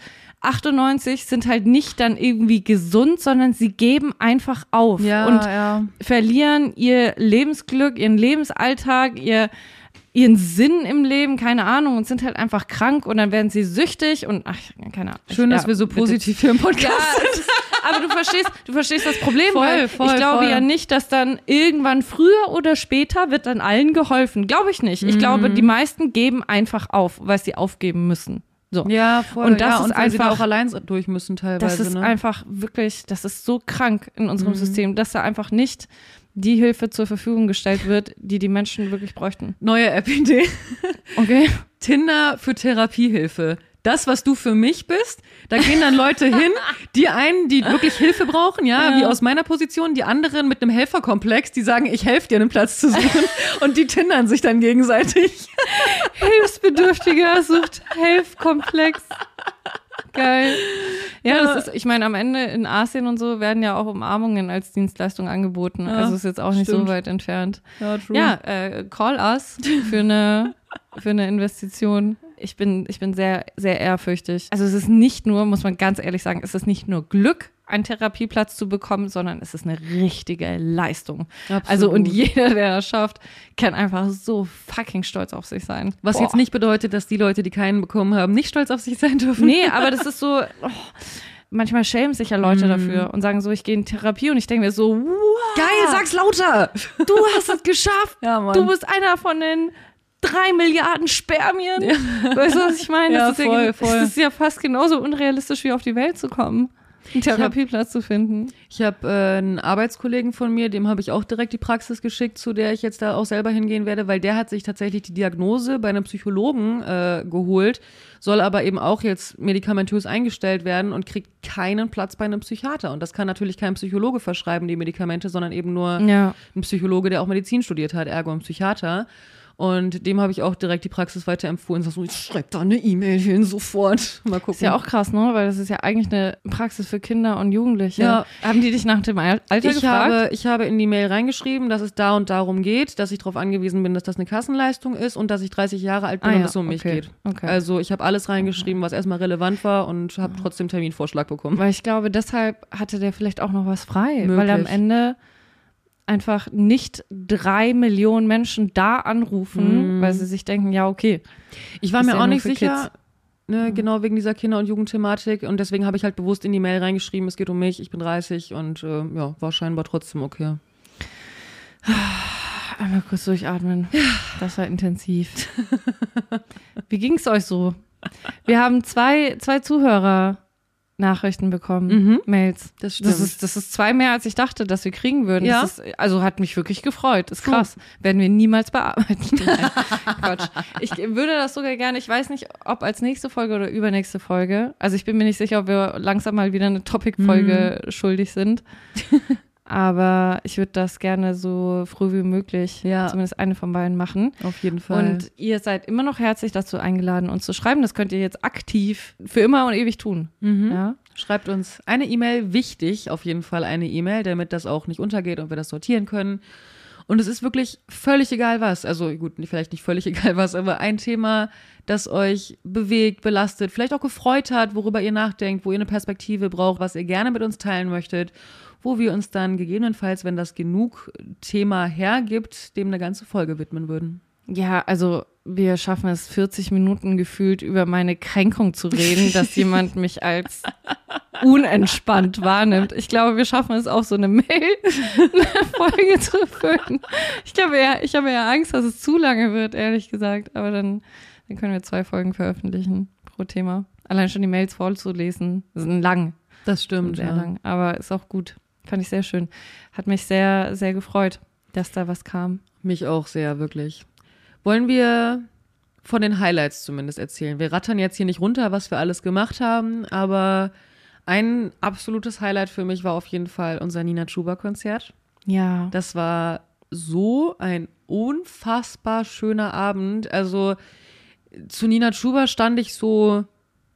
98 sind halt nicht dann irgendwie gesund, sondern sie geben einfach auf und verlieren ihr Lebensglück, ihren Lebensalltag, ihren Sinn im Leben, keine Ahnung, und sind halt einfach krank und dann werden sie süchtig und keine Ahnung. Schön, dass wir so positiv hier im Podcast sind. Aber du verstehst das Problem, weil ich glaube ja nicht, dass dann irgendwann früher oder später wird dann allen geholfen. Glaube ich nicht. Ich glaube, die meisten geben einfach auf, weil sie aufgeben müssen. So. Ja, voll. Und das ist und einfach, sie da auch allein durch müssen teilweise. Das ist einfach wirklich, das ist so krank in unserem System, dass da einfach nicht die Hilfe zur Verfügung gestellt wird, die Menschen wirklich bräuchten. Neue App-Idee. Okay. Tinder für Therapiehilfe. Das, was du für mich bist, da gehen dann Leute hin, die wirklich Hilfe brauchen, wie aus meiner Position, die anderen mit einem Helferkomplex, die sagen, ich helfe dir, einen Platz zu suchen und die tindern sich dann gegenseitig. Hilfsbedürftiger sucht Helfkomplex. Geil. Ja, das ist, ich meine, am Ende in Asien und so werden ja auch Umarmungen als Dienstleistung angeboten. Also ist jetzt auch nicht so weit entfernt. Ja, true. Ja, call us für eine Investition. Ich bin sehr, sehr ehrfürchtig. Also es ist nicht nur, muss man ganz ehrlich sagen, es ist nicht nur Glück, einen Therapieplatz zu bekommen, sondern es ist eine richtige Leistung. Absolut. Also und jeder, der das schafft, kann einfach so fucking stolz auf sich sein. Was jetzt nicht bedeutet, dass die Leute, die keinen bekommen haben, nicht stolz auf sich sein dürfen. Nee, aber das ist so, manchmal schämen sich ja Leute dafür und sagen so, ich gehe in Therapie und ich denke mir so, wow, geil, sag's lauter! Du hast es geschafft! Ja, Mann. Du bist einer von den 3 Milliarden Spermien. Ja. Weißt du, was ich meine? Ja, das ist ja fast genauso unrealistisch, wie auf die Welt zu kommen, einen Therapieplatz zu finden. Ich habe einen Arbeitskollegen von mir, dem habe ich auch direkt die Praxis geschickt, zu der ich jetzt da auch selber hingehen werde, weil der hat sich tatsächlich die Diagnose bei einem Psychologen geholt, soll aber eben auch jetzt medikamentös eingestellt werden und kriegt keinen Platz bei einem Psychiater. Und das kann natürlich kein Psychologe verschreiben, die Medikamente, sondern eben nur ein Psychologe, der auch Medizin studiert hat, ergo ein Psychiater. Und dem habe ich auch direkt die Praxis weiterempfohlen. Ich schreibe da eine E-Mail hin sofort. Mal gucken. Ist ja auch krass, ne? Weil das ist ja eigentlich eine Praxis für Kinder und Jugendliche. Ja. Haben die dich nach dem Alter gefragt? Ich habe in die Mail reingeschrieben, dass es da und darum geht, dass ich darauf angewiesen bin, dass das eine Kassenleistung ist und dass ich 30 Jahre alt bin und es um mich geht. Okay. Also ich habe alles reingeschrieben, was erstmal relevant war und habe trotzdem Terminvorschlag bekommen. Weil ich glaube, deshalb hatte der vielleicht auch noch was frei. Möglich. Weil am Ende einfach nicht 3 Millionen Menschen da anrufen, weil sie sich denken, ja, okay. Ich war mir auch nicht sicher, genau wegen dieser Kinder- und Jugendthematik und deswegen habe ich halt bewusst in die Mail reingeschrieben, es geht um mich, ich bin 30 und war scheinbar trotzdem okay. Einmal kurz durchatmen. Ja. Das war intensiv. Wie ging es euch so? Wir haben zwei Zuhörer Nachrichten bekommen, Mails. Das stimmt. Das ist 2 mehr, als ich dachte, dass wir kriegen würden. Ja. Also hat mich wirklich gefreut. Ist krass. Werden wir niemals bearbeiten. Nein, Quatsch. Ich würde das sogar gerne, ich weiß nicht, ob als nächste Folge oder übernächste Folge. Also ich bin mir nicht sicher, ob wir langsam mal wieder eine Topic-Folge schuldig sind. Aber ich würde das gerne so früh wie möglich, zumindest eine von beiden machen. Auf jeden Fall. Und ihr seid immer noch herzlich dazu eingeladen, uns zu schreiben. Das könnt ihr jetzt aktiv für immer und ewig tun. Ja? Schreibt uns eine E-Mail, wichtig, auf jeden Fall eine E-Mail, damit das auch nicht untergeht und wir das sortieren können. Und es ist wirklich völlig egal was, also gut, vielleicht nicht völlig egal was, aber ein Thema, das euch bewegt, belastet, vielleicht auch gefreut hat, worüber ihr nachdenkt, wo ihr eine Perspektive braucht, was ihr gerne mit uns teilen möchtet, wo wir uns dann gegebenenfalls, wenn das genug Thema hergibt, dem eine ganze Folge widmen würden. Ja, also wir schaffen es 40 Minuten gefühlt über meine Kränkung zu reden, dass jemand mich als unentspannt wahrnimmt. Ich glaube, wir schaffen es auch, so eine Mail-Folge zu füllen. Ich habe ja Angst, dass es zu lange wird, ehrlich gesagt. Aber dann können wir 2 Folgen veröffentlichen pro Thema. Allein schon die Mails vorzulesen, sind lang. Das stimmt, sehr lang. Aber ist auch gut. Fand ich sehr schön. Hat mich sehr, sehr gefreut, dass da was kam. Mich auch sehr, wirklich. Wollen wir von den Highlights zumindest erzählen? Wir rattern jetzt hier nicht runter, was wir alles gemacht haben, aber ein absolutes Highlight für mich war auf jeden Fall unser Nina Chuba-Konzert. Ja. Das war so ein unfassbar schöner Abend. Also zu Nina Chuba stand ich so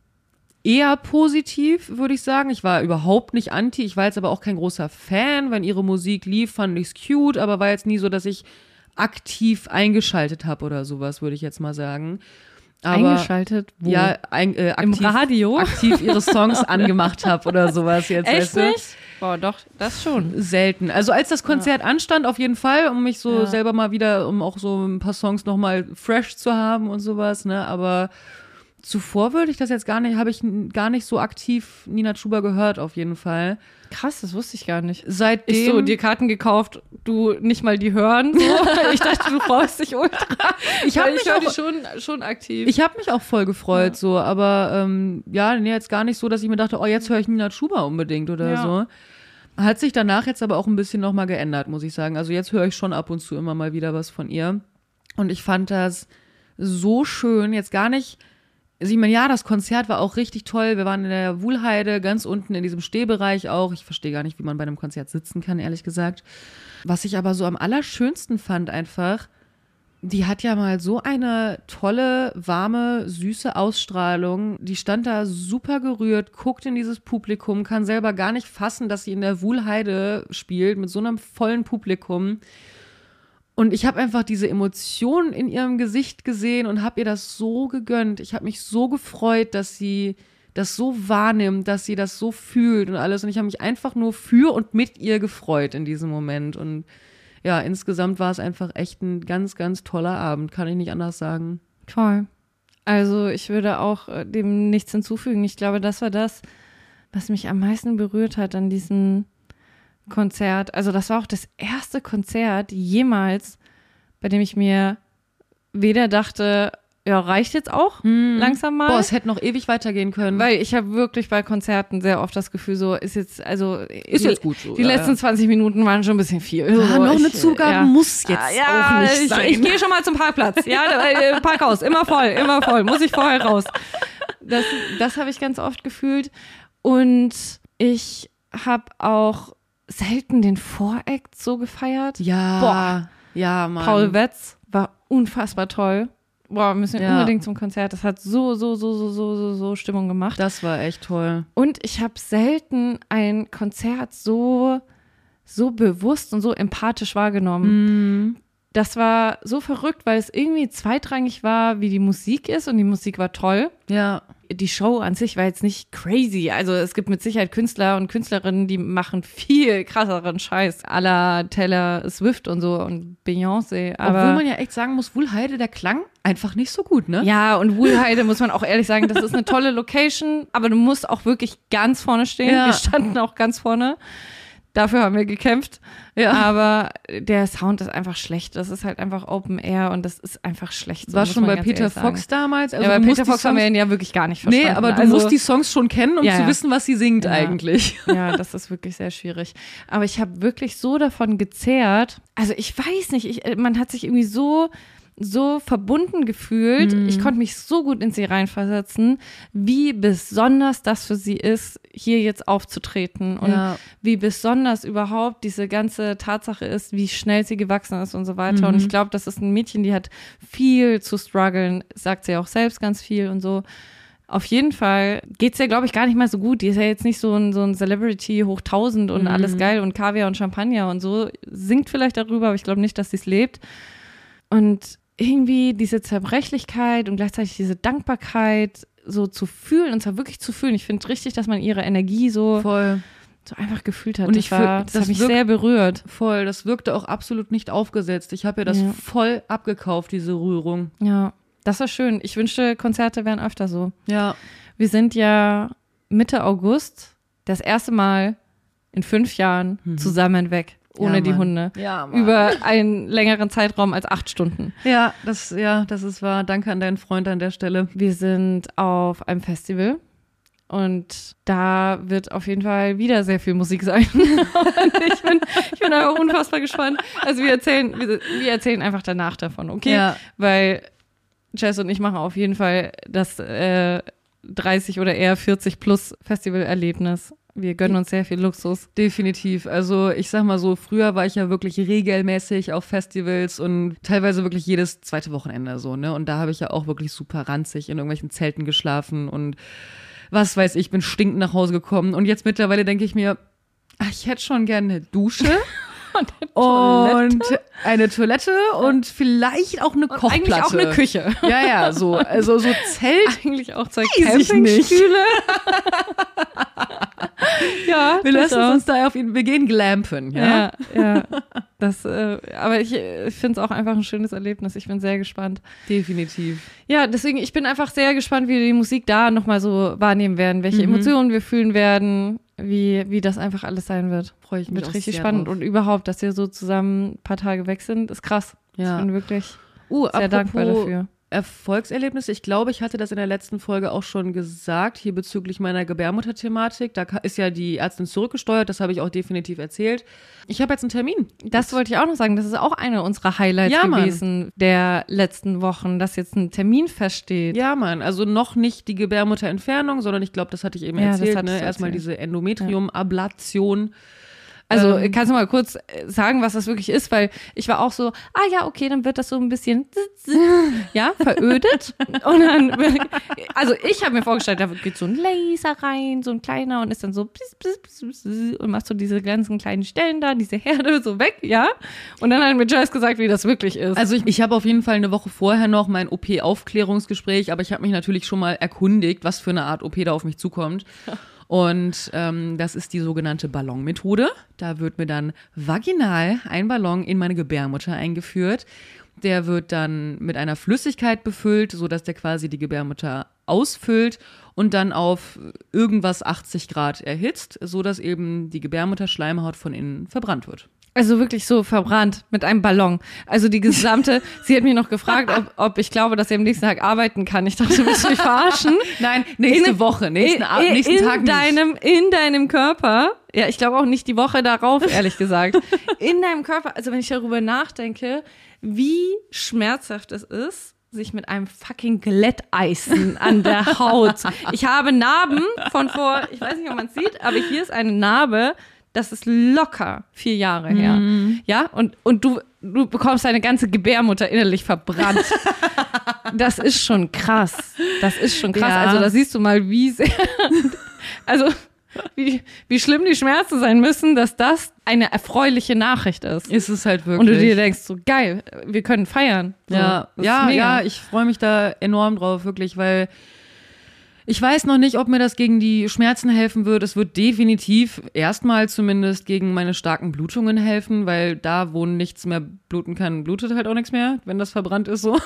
eher positiv, würde ich sagen. Ich war überhaupt nicht anti, ich war jetzt aber auch kein großer Fan. Wenn ihre Musik lief, fand ich es cute, aber war jetzt nie so, dass ich aktiv eingeschaltet habe oder sowas, würde ich jetzt mal sagen. Aber, eingeschaltet? Wo? Ja, aktiv, im Radio? Aktiv ihre Songs angemacht habe oder sowas jetzt. Echt weißt du? nicht? Boah, doch, das schon. Selten. Also als das Konzert anstand, auf jeden Fall, um mich so selber mal wieder, um auch so ein paar Songs nochmal fresh zu haben und sowas, ne, aber zuvor habe ich gar nicht so aktiv Nina Chuba gehört, auf jeden Fall. Krass, das wusste ich gar nicht. Seitdem. Ich so, dir Karten gekauft, du nicht mal die hören. So. Ich dachte, du freust dich ultra. Ich höre die schon aktiv. Ich habe mich auch voll gefreut, so, aber jetzt gar nicht so, dass ich mir dachte, oh, jetzt höre ich Nina Chuba unbedingt oder so. Hat sich danach jetzt aber auch ein bisschen nochmal geändert, muss ich sagen. Also jetzt höre ich schon ab und zu immer mal wieder was von ihr. Und ich fand das so schön, jetzt gar nicht. Also ich meine, ja, das Konzert war auch richtig toll. Wir waren in der Wuhlheide, ganz unten in diesem Stehbereich auch. Ich verstehe gar nicht, wie man bei einem Konzert sitzen kann, ehrlich gesagt. Was ich aber so am allerschönsten fand einfach, die hat ja mal so eine tolle, warme, süße Ausstrahlung. Die stand da super gerührt, guckt in dieses Publikum, kann selber gar nicht fassen, dass sie in der Wuhlheide spielt, mit so einem vollen Publikum. Und ich habe einfach diese Emotionen in ihrem Gesicht gesehen und habe ihr das so gegönnt. Ich habe mich so gefreut, dass sie das so wahrnimmt, dass sie das so fühlt und alles. Und ich habe mich einfach nur für und mit ihr gefreut in diesem Moment. Und ja, insgesamt war es einfach echt ein ganz, ganz toller Abend, kann ich nicht anders sagen. Voll. Also ich würde auch dem nichts hinzufügen. Ich glaube, das war das, was mich am meisten berührt hat an diesem Konzert. Also das war auch das erste Konzert jemals, bei dem ich mir weder dachte, ja, reicht jetzt auch langsam mal. Boah, es hätte noch ewig weitergehen können. Weil ich habe wirklich bei Konzerten sehr oft das Gefühl, so ist jetzt gut so. Die letzten 20 Minuten waren schon ein bisschen viel. Ja, noch eine Zugabe muss jetzt auch nicht sein. Ich gehe schon mal zum Parkplatz. Ja, Parkhaus, immer voll. Muss ich vorher raus. Das habe ich ganz oft gefühlt. Und ich habe auch selten den Voract so gefeiert. Ja. Boah. Ja, Mann. Paul Wetz war unfassbar toll. Boah, müssen wir unbedingt zum Konzert. Das hat so Stimmung gemacht. Das war echt toll. Und ich habe selten ein Konzert so bewusst und so empathisch wahrgenommen. Das war so verrückt, weil es irgendwie zweitrangig war, wie die Musik ist. Und die Musik war toll. Ja. Die Show an sich war jetzt nicht crazy. Also es gibt mit Sicherheit Künstler und Künstlerinnen, die machen viel krasseren Scheiß. À la Taylor Swift und so und Beyoncé. Aber obwohl man ja echt sagen muss, Wuhlheide, der klang einfach nicht so gut, ne? Ja, und Wuhlheide muss man auch ehrlich sagen, das ist eine tolle Location, aber du musst auch wirklich ganz vorne stehen. Ja. Wir standen auch ganz vorne. Dafür haben wir gekämpft. Ja. Aber der Sound ist einfach schlecht. Das ist halt einfach Open Air und das ist einfach schlecht. War schon bei Peter Fox damals. Also bei Peter Fox haben wir ihn ja wirklich gar nicht verstanden. Nee, aber du musst die Songs schon kennen, um zu wissen, was sie singt eigentlich. Ja, das ist wirklich sehr schwierig. Aber ich habe wirklich so davon gezehrt. Also ich weiß nicht, man hat sich irgendwie so verbunden gefühlt. Ich konnte mich so gut in sie reinversetzen, wie besonders das für sie ist, hier jetzt aufzutreten und wie besonders überhaupt diese ganze Tatsache ist, wie schnell sie gewachsen ist und so weiter. Und ich glaube, das ist ein Mädchen, die hat viel zu strugglen, sagt sie auch selbst ganz viel und so. Auf jeden Fall geht's ja, glaube ich, gar nicht mal so gut. Die ist ja jetzt nicht so ein Celebrity hoch 1000 und alles geil und Kaviar und Champagner und so. Singt vielleicht darüber, aber ich glaube nicht, dass sie es lebt. Und irgendwie diese Zerbrechlichkeit und gleichzeitig diese Dankbarkeit so zu fühlen, und zwar wirklich zu fühlen. Ich finde richtig, dass man ihre Energie so einfach gefühlt hat. Und das hat mich sehr berührt. Voll, das wirkte auch absolut nicht aufgesetzt. Ich habe ihr das voll abgekauft, diese Rührung. Ja, das war schön. Ich wünschte, Konzerte wären öfter so. Ja. Wir sind ja Mitte August das erste Mal in 5 Jahren zusammen weg. Ohne die Hunde. Ja, Mann. Über einen längeren Zeitraum als 8 Stunden. Ja, das ist wahr. Danke an deinen Freund an der Stelle. Wir sind auf einem Festival und da wird auf jeden Fall wieder sehr viel Musik sein. Und ich bin einfach unfassbar gespannt. Also wir erzählen einfach danach davon, okay? Ja. Weil Jess und ich machen auf jeden Fall das 30 oder eher 40 plus Festivalerlebnis. Wir gönnen uns sehr viel Luxus. Definitiv. Also ich sag mal so, früher war ich ja wirklich regelmäßig auf Festivals und teilweise wirklich jedes zweite Wochenende so, ne? Und da habe ich ja auch wirklich super ranzig in irgendwelchen Zelten geschlafen und was weiß ich, bin stinkend nach Hause gekommen. Und jetzt mittlerweile denke ich mir, ich hätte schon gerne eine Dusche. Und eine Toilette und vielleicht auch eine Kochplatte. Eigentlich auch eine Küche. Ja, so. Also so Zelt. Eigentlich auch 2 Campingstühle. Ja, wir lassen uns da wir gehen glampen, ja. Ja. Aber ich finde es auch einfach ein schönes Erlebnis. Ich bin sehr gespannt. Definitiv. Ja, deswegen, ich bin einfach sehr gespannt, wie wir die Musik da nochmal so wahrnehmen werden, welche Emotionen wir fühlen werden, wie das einfach alles sein wird. Freue ich mich wird auch richtig sehr spannend. drauf. Und überhaupt, dass wir so zusammen ein paar Tage weg sind, ist krass. Ja. Ich bin wirklich sehr dankbar dafür. Erfolgserlebnisse. Ich glaube, ich hatte das in der letzten Folge auch schon gesagt, hier bezüglich meiner Gebärmutter-Thematik. Da ist ja die Ärztin zurückgesteuert, das habe ich auch definitiv erzählt. Ich habe jetzt einen Termin. Das wollte ich auch noch sagen, das ist auch eine unserer Highlights gewesen der letzten Wochen, dass jetzt ein Termin feststeht. Ja, Mann, also noch nicht die Gebärmutterentfernung, sondern ich glaube, das hatte ich eben erzählt, ne? Erstmal diese Endometrium-Ablation. Also kannst du mal kurz sagen, was das wirklich ist, weil ich war auch so, okay, dann wird das so ein bisschen verödet. Und dann, also ich habe mir vorgestellt, da geht so ein Laser rein, so ein kleiner und ist dann so und macht so diese ganzen kleinen Stellen da, diese Herde so weg, ja. Und dann hat mir Joyce gesagt, wie das wirklich ist. Also ich habe auf jeden Fall eine Woche vorher noch mein OP-Aufklärungsgespräch, aber ich habe mich natürlich schon mal erkundigt, was für eine Art OP da auf mich zukommt. Und das ist die sogenannte Ballonmethode. Da wird mir dann vaginal ein Ballon in meine Gebärmutter eingeführt. Der wird dann mit einer Flüssigkeit befüllt, sodass der quasi die Gebärmutter ausfüllt und dann auf irgendwas 80 Grad erhitzt, sodass eben die Gebärmutterschleimhaut von innen verbrannt wird. Also wirklich so verbrannt mit einem Ballon. Also die gesamte, sie hat mich noch gefragt, ob ich glaube, dass sie am nächsten Tag arbeiten kann. Ich dachte, du willst mich verarschen. Nein, nächsten Tag nicht. In deinem Körper, ja, ich glaube auch nicht die Woche darauf, ehrlich gesagt. In deinem Körper, also wenn ich darüber nachdenke, wie schmerzhaft es ist, sich mit einem fucking Glätteisen an der Haut. Ich habe Narben von vor, ich weiß nicht, ob man es sieht, aber hier ist eine Narbe. Das ist locker 4 Jahre her. Ja, und du bekommst deine ganze Gebärmutter innerlich verbrannt. Das ist schon krass. Ja. Also da siehst du mal, wie sehr, also wie schlimm die Schmerzen sein müssen, dass das eine erfreuliche Nachricht ist. Ist es halt wirklich. Und du dir denkst, so geil, wir können feiern. So, ja, ich freue mich da enorm drauf, wirklich, weil ich weiß noch nicht, ob mir das gegen die Schmerzen helfen wird. Es wird definitiv erstmal zumindest gegen meine starken Blutungen helfen, weil da, wo nichts mehr bluten kann, blutet halt auch nichts mehr, wenn das verbrannt ist so.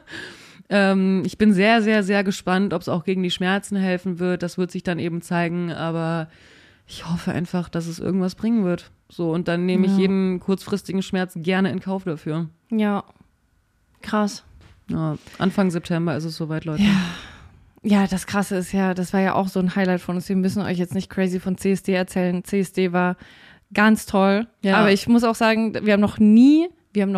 Ich bin sehr, sehr, sehr gespannt, ob es auch gegen die Schmerzen helfen wird. Das wird sich dann eben zeigen, aber ich hoffe einfach, dass es irgendwas bringen wird. So, und dann nehme ich jeden kurzfristigen Schmerz gerne in Kauf dafür. Ja, krass. Ja, Anfang September ist es soweit, Leute. Ja, das Krasse ist ja, das war ja auch so ein Highlight von uns. Wir müssen euch jetzt nicht crazy von CSD erzählen. CSD war ganz toll. Ja. Aber ich muss auch sagen, wir haben noch nie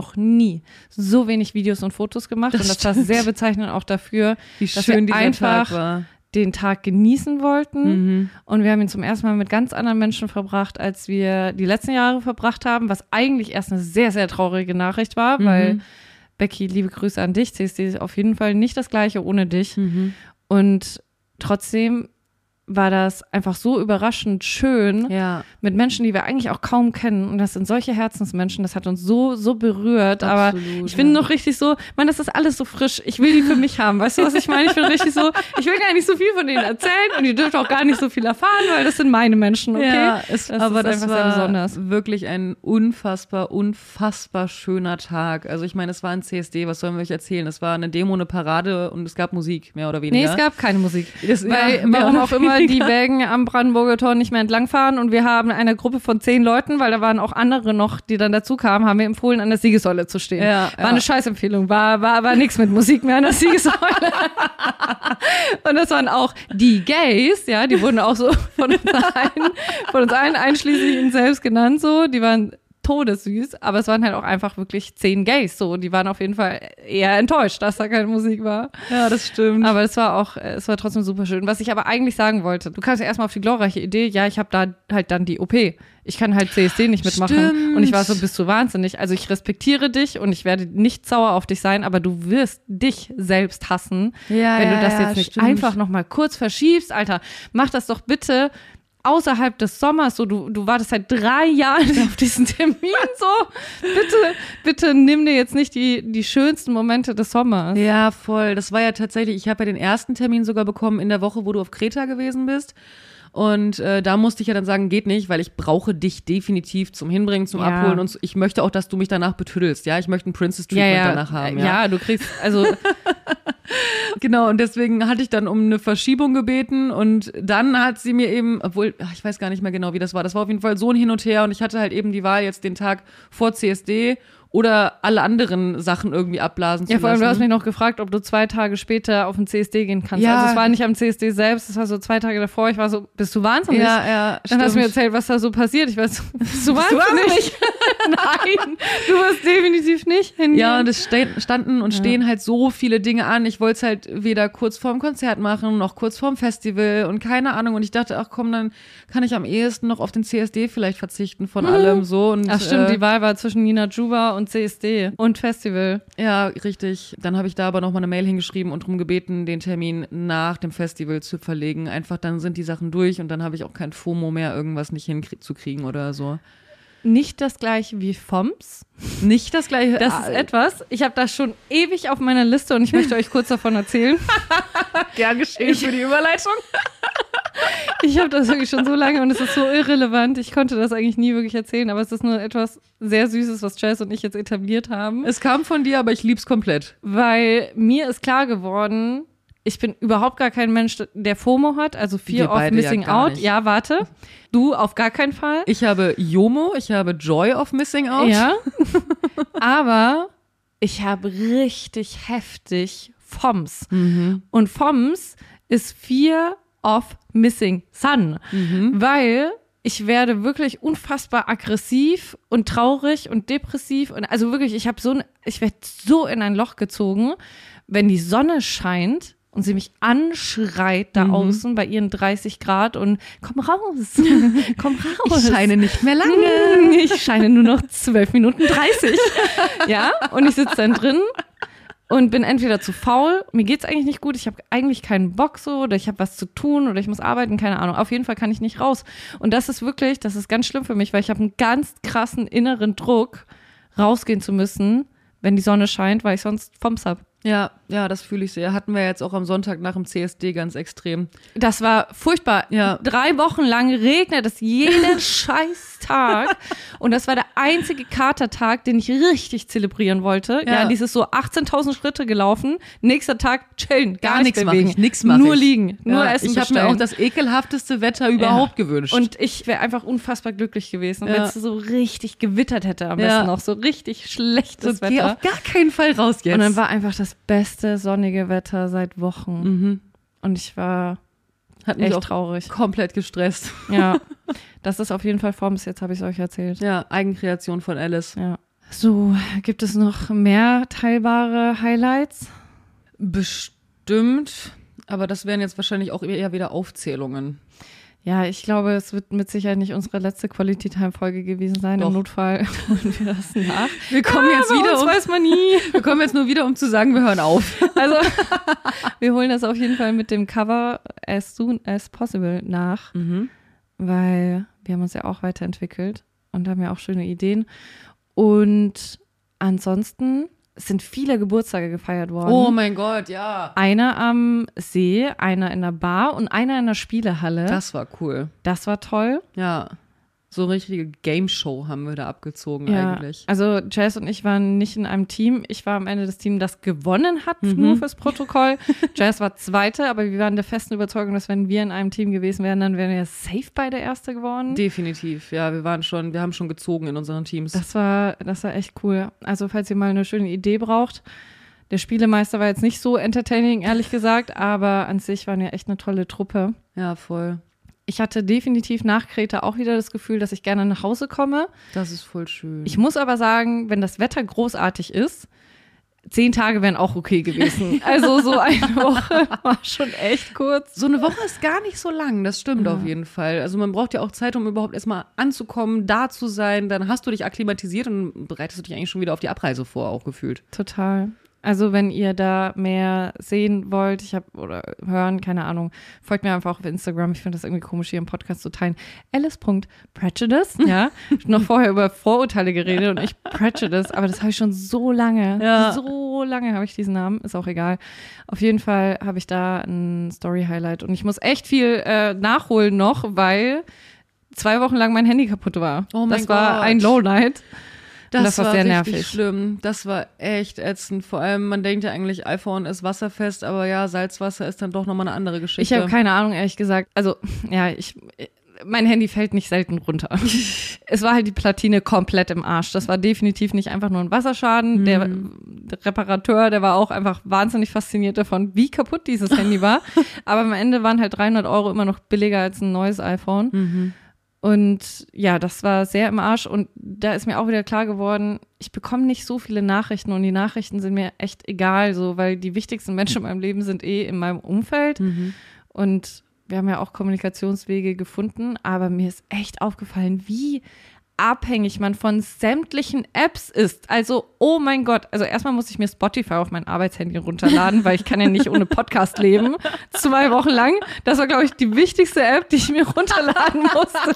so wenig Videos und Fotos gemacht. Und das war sehr bezeichnend auch dafür, dass wir einfach den Tag genießen wollten. Und wir haben ihn zum ersten Mal mit ganz anderen Menschen verbracht, als wir die letzten Jahre verbracht haben, was eigentlich erst eine sehr, sehr traurige Nachricht war, weil Becky, liebe Grüße an dich, CSD ist auf jeden Fall nicht das Gleiche ohne dich. Und trotzdem war das einfach so überraschend schön mit Menschen, die wir eigentlich auch kaum kennen. Und das sind solche Herzensmenschen, das hat uns so berührt. Absolut, aber ich bin noch richtig so, man, das ist alles so frisch. Ich will die für mich haben. Weißt du, was ich meine? Ich bin richtig so, ich will gar nicht so viel von denen erzählen und ihr dürft auch gar nicht so viel erfahren, weil das sind meine Menschen, okay? Ja, das war sehr besonders. Wirklich ein unfassbar schöner Tag. Also ich meine, es war ein CSD, was sollen wir euch erzählen? Es war eine Demo, eine Parade und es gab Musik, mehr oder weniger. Nee, es gab keine Musik. Warum auch immer die Wägen am Brandenburger Tor nicht mehr entlangfahren und wir haben eine Gruppe von 10 Leuten, weil da waren auch andere noch, die dann dazu kamen, haben wir empfohlen, an der Siegessäule zu stehen. War eine Scheißempfehlung, war nichts mit Musik mehr an der Siegessäule. Und das waren auch die Gays, ja, die wurden auch so von uns allen einschließlich ihnen selbst genannt, so, die waren todessüß, aber es waren halt auch einfach wirklich 10 Gays, so, die waren auf jeden Fall eher enttäuscht, dass da keine Musik war. Ja, das stimmt. Aber es war trotzdem super schön. Was ich aber eigentlich sagen wollte, du kamst ja erstmal auf die glorreiche Idee, ja, ich habe da halt dann die OP. Ich kann halt CSD nicht mitmachen. Stimmt. Und ich war so, bist du wahnsinnig? Also ich respektiere dich und ich werde nicht sauer auf dich sein, aber du wirst dich selbst hassen, wenn du das jetzt nicht einfach nochmal kurz verschiebst. Alter, mach das doch bitte außerhalb des Sommers, so, du wartest seit 3 Jahren auf diesen Termin, so, bitte nimm dir jetzt nicht die schönsten Momente des Sommers. Ja, voll, das war ja tatsächlich, ich habe ja den ersten Termin sogar bekommen in der Woche, wo du auf Kreta gewesen bist. Und da musste ich ja dann sagen, geht nicht, weil ich brauche dich definitiv zum Hinbringen, zum Abholen und ich möchte auch, dass du mich danach betüddelst, ja, ich möchte ein Princess-Treatment danach haben. Ja, du kriegst, also genau, und deswegen hatte ich dann um eine Verschiebung gebeten und dann hat sie mir eben, obwohl, ich weiß gar nicht mehr genau, wie das war auf jeden Fall so ein Hin und Her und ich hatte halt eben die Wahl jetzt den Tag vor CSD oder alle anderen Sachen irgendwie abblasen zu lassen. Ja, vor allem, du hast mich noch gefragt, ob du 2 Tage später auf den CSD gehen kannst. Ja. Also es war nicht am CSD selbst, es war so 2 Tage davor. Ich war so, bist du wahnsinnig? Ja, Dann hast du mir erzählt, was da so passiert. Ich war so, bist du wahnsinnig? Nein, du wirst definitiv nicht hingehen. Ja, und es standen und stehen halt so viele Dinge an. Ich wollte es halt weder kurz vorm Konzert machen, noch kurz vorm Festival und keine Ahnung. Und ich dachte, ach komm, dann kann ich am ehesten noch auf den CSD vielleicht verzichten von allem so. Und, ach stimmt, die Wahl war zwischen Nina Juba und CSD und Festival. Ja, richtig. Dann habe ich da aber nochmal eine Mail hingeschrieben und darum gebeten, den Termin nach dem Festival zu verlegen. Einfach, dann sind die Sachen durch und dann habe ich auch kein FOMO mehr, irgendwas nicht hinzukriegen oder so. Nicht das gleiche wie FOMS. Nicht das gleiche. Das ist etwas, ich habe das schon ewig auf meiner Liste und ich möchte euch kurz davon erzählen. Gern geschehen für die Überleitung. Ich habe das wirklich schon so lange und es ist so irrelevant. Ich konnte das eigentlich nie wirklich erzählen, aber es ist nur etwas sehr Süßes, was Jess und ich jetzt etabliert haben. Es kam von dir, aber ich lieb's komplett. Weil mir ist klar geworden, ich bin überhaupt gar kein Mensch, der FOMO hat, also Fear of Missing Out. Nicht. Ja, warte. Du auf gar keinen Fall. Ich habe JOMO, ich habe Joy of Missing Out. Ja. Aber ich habe richtig heftig FOMS. Und FOMS ist Fear of Missing Sun. Weil ich werde wirklich unfassbar aggressiv und traurig und depressiv. Und also wirklich, ich werde so in ein Loch gezogen, wenn die Sonne scheint und sie mich anschreit da außen bei ihren 30 Grad und komm raus, komm raus. Ich scheine nicht mehr lange. Ich scheine nur noch 12 Minuten 30. Ja, und ich sitze dann drin und bin entweder zu faul, mir geht's eigentlich nicht gut, ich habe eigentlich keinen Bock so oder ich habe was zu tun oder ich muss arbeiten, keine Ahnung. Auf jeden Fall kann ich nicht raus. Und das ist ganz schlimm für mich, weil ich habe einen ganz krassen inneren Druck, rausgehen zu müssen, wenn die Sonne scheint, weil ich sonst FOMS habe. Ja, das fühle ich sehr. Hatten wir jetzt auch am Sonntag nach dem CSD ganz extrem. Das war furchtbar. Ja. 3 Wochen lang regnet es jeden scheiß Tag. Und das war der einzige Katertag, den ich richtig zelebrieren wollte. Ja, dieses so 18.000 Schritte gelaufen. Nächster Tag chillen, gar nichts bewegen. Nichts mache ich. Nur liegen, nur essen. Ich habe mir auch das ekelhafteste Wetter überhaupt gewünscht. Und ich wäre einfach unfassbar glücklich gewesen, wenn es so richtig gewittert hätte am besten noch. So richtig schlechtes Wetter. Geh auf gar keinen Fall raus jetzt. Und dann war einfach das beste sonnige Wetter seit Wochen. Und ich war echt traurig. Komplett gestresst. Ja, das ist auf jeden Fall Form. Bis jetzt habe ich es euch erzählt. Ja, Eigenkreation von Alice. Ja. So, gibt es noch mehr teilbare Highlights? Bestimmt, aber das wären jetzt wahrscheinlich auch eher wieder Aufzählungen. Ja, ich glaube, es wird mit Sicherheit nicht unsere letzte Quality-Time-Folge gewesen sein. Doch. Im Notfall holen wir das nach. Wir kommen jetzt wieder, weiß man nie. Wir kommen jetzt nur wieder, um zu sagen, wir hören auf. Also, wir holen das auf jeden Fall mit dem Cover as soon as possible nach, weil wir haben uns ja auch weiterentwickelt und haben ja auch schöne Ideen. Und ansonsten sind viele Geburtstage gefeiert worden. Oh mein Gott, ja. Einer am See, einer in der Bar und einer in der Spielehalle. Das war cool. Das war toll. Ja, so eine richtige Game-Show haben wir da abgezogen eigentlich. Also Jazz und ich waren nicht in einem Team. Ich war am Ende das Team, das gewonnen hat, nur fürs Protokoll. Jazz war Zweite, aber wir waren der festen Überzeugung, dass wenn wir in einem Team gewesen wären, dann wären wir safe beide Erste geworden. Definitiv, ja, wir haben schon gezogen in unseren Teams. Das war echt cool. Also falls ihr mal eine schöne Idee braucht, der Spielemeister war jetzt nicht so entertaining, ehrlich gesagt, aber an sich waren wir echt eine tolle Truppe. Ja, voll. Ich hatte definitiv nach Kreta auch wieder das Gefühl, dass ich gerne nach Hause komme. Das ist voll schön. Ich muss aber sagen, wenn das Wetter großartig ist, 10 Tage wären auch okay gewesen. Also so eine Woche war schon echt kurz. So eine Woche ist gar nicht so lang, das stimmt auf jeden Fall. Also man braucht ja auch Zeit, um überhaupt erstmal anzukommen, da zu sein. Dann hast du dich akklimatisiert und bereitest du dich eigentlich schon wieder auf die Abreise vor, auch gefühlt. Total. Also wenn ihr da mehr sehen wollt, oder hören, keine Ahnung, folgt mir einfach auf Instagram. Ich finde das irgendwie komisch, hier im Podcast zu teilen. Alice.Prejudice, ja. Noch vorher über Vorurteile geredet und ich Prejudice, aber das habe ich schon so lange. Ja. So lange habe ich diesen Namen, ist auch egal. Auf jeden Fall habe ich da ein Story-Highlight und ich muss echt viel nachholen noch, weil 2 Wochen lang mein Handy kaputt war. Oh mein Gott. Das war ein Lowlight. Das war sehr nervig. Schlimm. Das war echt ätzend. Vor allem, man denkt ja eigentlich, iPhone ist wasserfest, aber ja, Salzwasser ist dann doch nochmal eine andere Geschichte. Ich habe keine Ahnung, ehrlich gesagt. Also, ja, mein Handy fällt nicht selten runter. Es war halt die Platine komplett im Arsch. Das war definitiv nicht einfach nur ein Wasserschaden. Der Reparateur, der war auch einfach wahnsinnig fasziniert davon, wie kaputt dieses Handy war. Aber am Ende waren halt 300 € immer noch billiger als ein neues iPhone. Und ja, das war sehr im Arsch und da ist mir auch wieder klar geworden, ich bekomme nicht so viele Nachrichten und die Nachrichten sind mir echt egal, so, weil die wichtigsten Menschen in meinem Leben sind in meinem Umfeld und wir haben ja auch Kommunikationswege gefunden, aber mir ist echt aufgefallen, wie abhängig man von sämtlichen Apps ist. Also, oh mein Gott. Also erstmal muss ich mir Spotify auf mein Arbeitshandy runterladen, weil ich kann ja nicht ohne Podcast leben. 2 Wochen lang. Das war, glaube ich, die wichtigste App, die ich mir runterladen musste.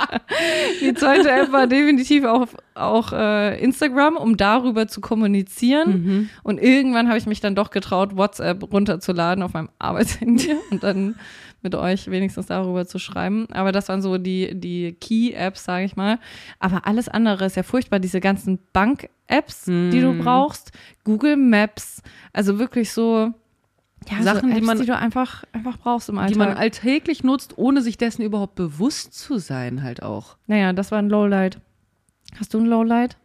Die zweite App war definitiv auch Instagram, um darüber zu kommunizieren. Und irgendwann habe ich mich dann doch getraut, WhatsApp runterzuladen auf meinem Arbeitshandy und dann mit euch wenigstens darüber zu schreiben. Aber das waren so die Key-Apps, sage ich mal. Aber alles andere ist ja furchtbar. Diese ganzen Bank-Apps, die du brauchst, Google Maps, also wirklich so Sachen, so Apps, die du einfach brauchst im Alltag. Die man alltäglich nutzt, ohne sich dessen überhaupt bewusst zu sein halt auch. Naja, das war ein Lowlight. Hast du ein Lowlight?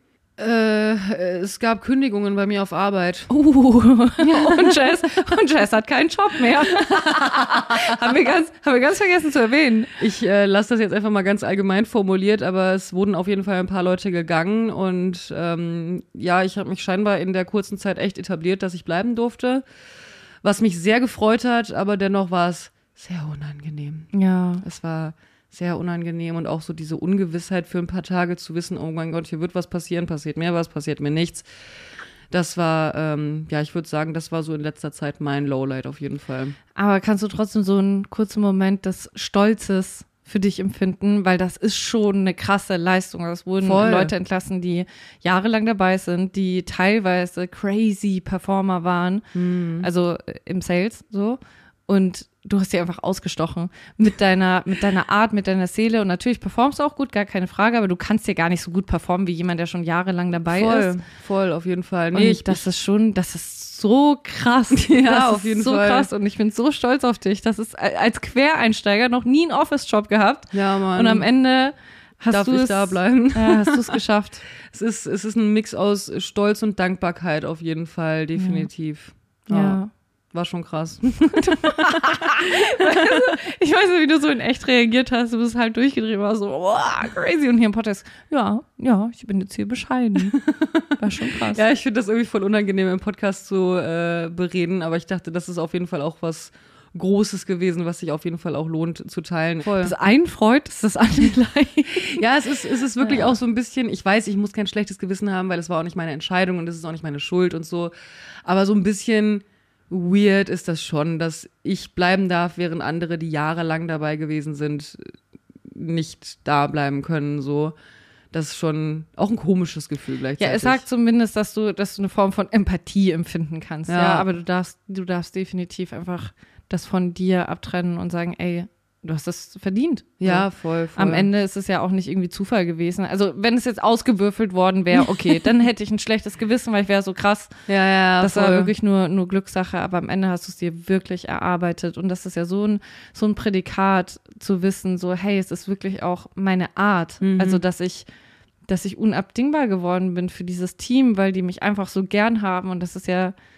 Es gab Kündigungen bei mir auf Arbeit. Und Jazz hat keinen Job mehr. haben wir ganz vergessen zu erwähnen. Ich lasse das jetzt einfach mal ganz allgemein formuliert, aber es wurden auf jeden Fall ein paar Leute gegangen und ich habe mich scheinbar in der kurzen Zeit echt etabliert, dass ich bleiben durfte, was mich sehr gefreut hat, aber dennoch war es sehr unangenehm. Ja. Es war sehr unangenehm und auch so diese Ungewissheit für ein paar Tage zu wissen, oh mein Gott, hier wird was passieren, passiert mir was, passiert mir nichts. Das war, ich würde sagen, das war so in letzter Zeit mein Lowlight auf jeden Fall. Aber kannst du trotzdem so einen kurzen Moment des Stolzes für dich empfinden, weil das ist schon eine krasse Leistung. Es wurden Leute entlassen, die jahrelang dabei sind, die teilweise crazy Performer waren, also im Sales so. Und du hast dich einfach ausgestochen mit deiner Art, mit deiner Seele und natürlich performst du auch gut, gar keine Frage, aber du kannst ja gar nicht so gut performen wie jemand, der schon jahrelang dabei ist. Voll, auf jeden Fall. Nee, das ist so krass. Ja, auf jeden Fall. So krass und ich bin so stolz auf dich. Das ist als Quereinsteiger noch nie einen Office-Job gehabt. Ja, Mann. Und am Ende Darf ich da bleiben? Ja, hast du es geschafft. Es ist ein Mix aus Stolz und Dankbarkeit auf jeden Fall, definitiv. Ja. War schon krass. Ich weiß nicht, wie du so in echt reagiert hast. Du bist halt durchgedreht, war so, wow, crazy. Und hier im Podcast, ja, ich bin jetzt hier bescheiden. War schon krass. Ja, ich finde das irgendwie voll unangenehm im Podcast zu bereden, aber ich dachte, das ist auf jeden Fall auch was Großes gewesen, was sich auf jeden Fall auch lohnt zu teilen. Voll. Das einen freut, ist das andere leid. Ja, es ist wirklich auch so ein bisschen, ich weiß, ich muss kein schlechtes Gewissen haben, weil es war auch nicht meine Entscheidung und es ist auch nicht meine Schuld und so, aber so ein bisschen weird ist das schon, dass ich bleiben darf, während andere, die jahrelang dabei gewesen sind, nicht da bleiben können, so. Das ist schon auch ein komisches Gefühl gleichzeitig. Ja, es sagt zumindest, dass du eine Form von Empathie empfinden kannst. Ja, aber du darfst definitiv einfach das von dir abtrennen und sagen, ey, du hast das verdient. Ja, voll. Am Ende ist es ja auch nicht irgendwie Zufall gewesen. Also wenn es jetzt ausgewürfelt worden wäre, okay, dann hätte ich ein schlechtes Gewissen, weil ich wäre so krass. Ja, das voll. war wirklich nur Glückssache, aber am Ende hast du es dir wirklich erarbeitet. Und das ist ja so ein Prädikat zu wissen, so, hey, es ist wirklich auch meine Art. Also dass ich unabdingbar geworden bin für dieses Team, weil die mich einfach so gern haben. Und das ist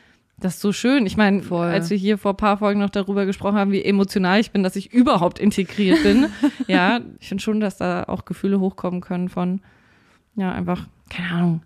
so schön. Ich meine, als wir hier vor ein paar Folgen noch darüber gesprochen haben, wie emotional ich bin, dass ich überhaupt integriert bin. Ja, ich finde schon, dass da auch Gefühle hochkommen können von, ja, einfach, keine Ahnung.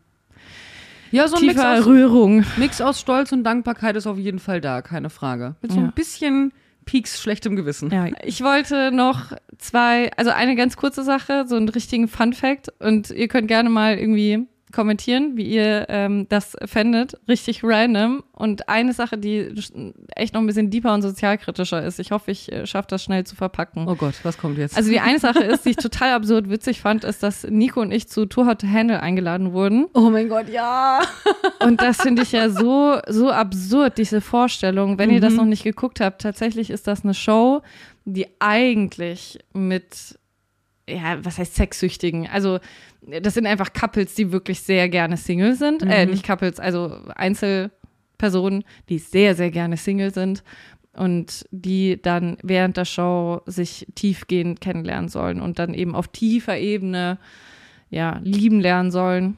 Ja, so ein Rührung. Mix aus Stolz und Dankbarkeit ist auf jeden Fall da, keine Frage. Mit so ein bisschen Peaks schlechtem Gewissen. Ja, ich wollte noch eine ganz kurze Sache, so einen richtigen Fun-Fact und ihr könnt gerne mal irgendwie kommentieren, wie ihr das fändet. Richtig random. Und eine Sache, die echt noch ein bisschen deeper und sozialkritischer ist. Ich hoffe, ich schaffe das schnell zu verpacken. Oh Gott, was kommt jetzt? Also die eine Sache ist, die ich total absurd witzig fand, ist, dass Nico und ich zu Too Hot to Handle eingeladen wurden. Oh mein Gott, ja. Und das finde ich ja so absurd, diese Vorstellung. Wenn ihr das noch nicht geguckt habt, tatsächlich ist das eine Show, die eigentlich mit, ja, was heißt Sexsüchtigen? Also das sind einfach Couples, die wirklich sehr gerne Single sind. Nicht Couples, also Einzelpersonen, die sehr, sehr gerne Single sind und die dann während der Show sich tiefgehend kennenlernen sollen und dann eben auf tiefer Ebene, ja, lieben lernen sollen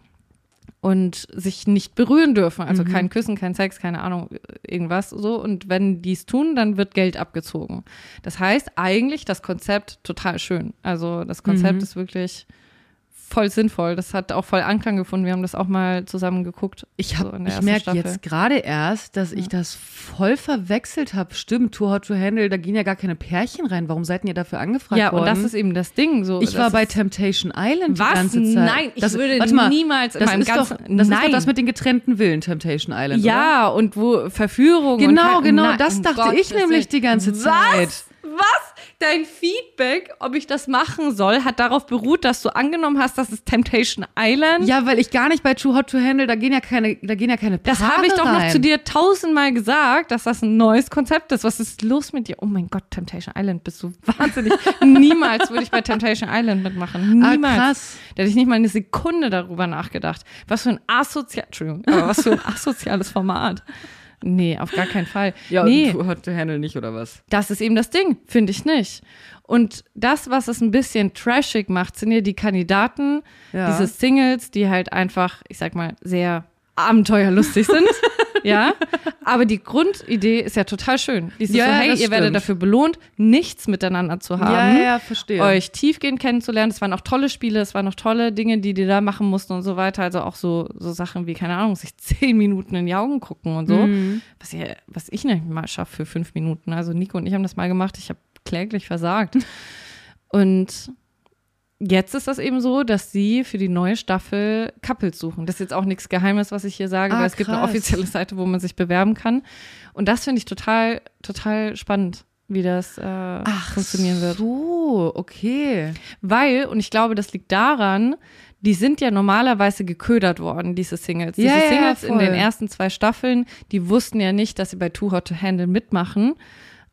und sich nicht berühren dürfen. Also kein Küssen, kein Sex, keine Ahnung, irgendwas so. Und wenn die es tun, dann wird Geld abgezogen. Das heißt, eigentlich das Konzept total schön. Also das Konzept ist wirklich voll sinnvoll. Das hat auch voll Anklang gefunden. Wir haben das auch mal zusammen geguckt. Ich merke jetzt gerade erst, dass ich das voll verwechselt habe. Stimmt, Too Hot to Handle, da gehen ja gar keine Pärchen rein. Warum seid ihr dafür angefragt worden? Ja, und das ist eben das Ding. So, ich war bei Temptation Island die ganze Zeit. Nein, ich würde niemals in meinem ganzen... Das ist doch das mit den getrennten Villen, Temptation Island, ja, oder? Und wo Verführung genau, und das dachte ich nämlich die ganze Zeit. Was? Dein Feedback, ob ich das machen soll, hat darauf beruht, dass du angenommen hast, das ist Temptation Island? Ja, weil ich gar nicht bei Too Hot to Handle, da gehen ja keine Paare Das habe ich doch noch zu dir 1000-mal gesagt, dass das ein neues Konzept ist. Was ist los mit dir? Oh mein Gott, Temptation Island, bist du wahnsinnig. Niemals würde ich bei Temptation Island mitmachen. Niemals. Krass. Da hätte ich nicht mal eine Sekunde darüber nachgedacht. Was für ein asoziales Format. Nee, auf gar keinen Fall. Ja, nee. Too Hot to Handle nicht, oder was? Das ist eben das Ding, finde ich nicht. Und das, was es ein bisschen trashig macht, sind ja die Kandidaten, diese Singles, die halt einfach, ich sag mal, sehr abenteuerlustig sind. Ja, aber die Grundidee ist ja total schön. Die ist so, hey, ihr werdet dafür belohnt, nichts miteinander zu haben. Ja, verstehe. Euch tiefgehend kennenzulernen. Es waren auch tolle Spiele, es waren noch tolle Dinge, die da machen mussten und so weiter. Also auch so Sachen wie, keine Ahnung, sich 10 Minuten in die Augen gucken und so. Was ich nicht mal schaffe für 5 Minuten. Also Nico und ich haben das mal gemacht. Ich habe kläglich versagt. Und jetzt ist das eben so, dass sie für die neue Staffel Couples suchen. Das ist jetzt auch nichts Geheimes, was ich hier sage, weil es gibt eine offizielle Seite, wo man sich bewerben kann. Und das finde ich total, total spannend, wie das funktionieren wird. Ach so, okay. Weil, und ich glaube, das liegt daran, die sind ja normalerweise geködert worden, diese Singles. Diese Singles in den ersten 2 Staffeln, die wussten ja nicht, dass sie bei Too Hot to Handle mitmachen.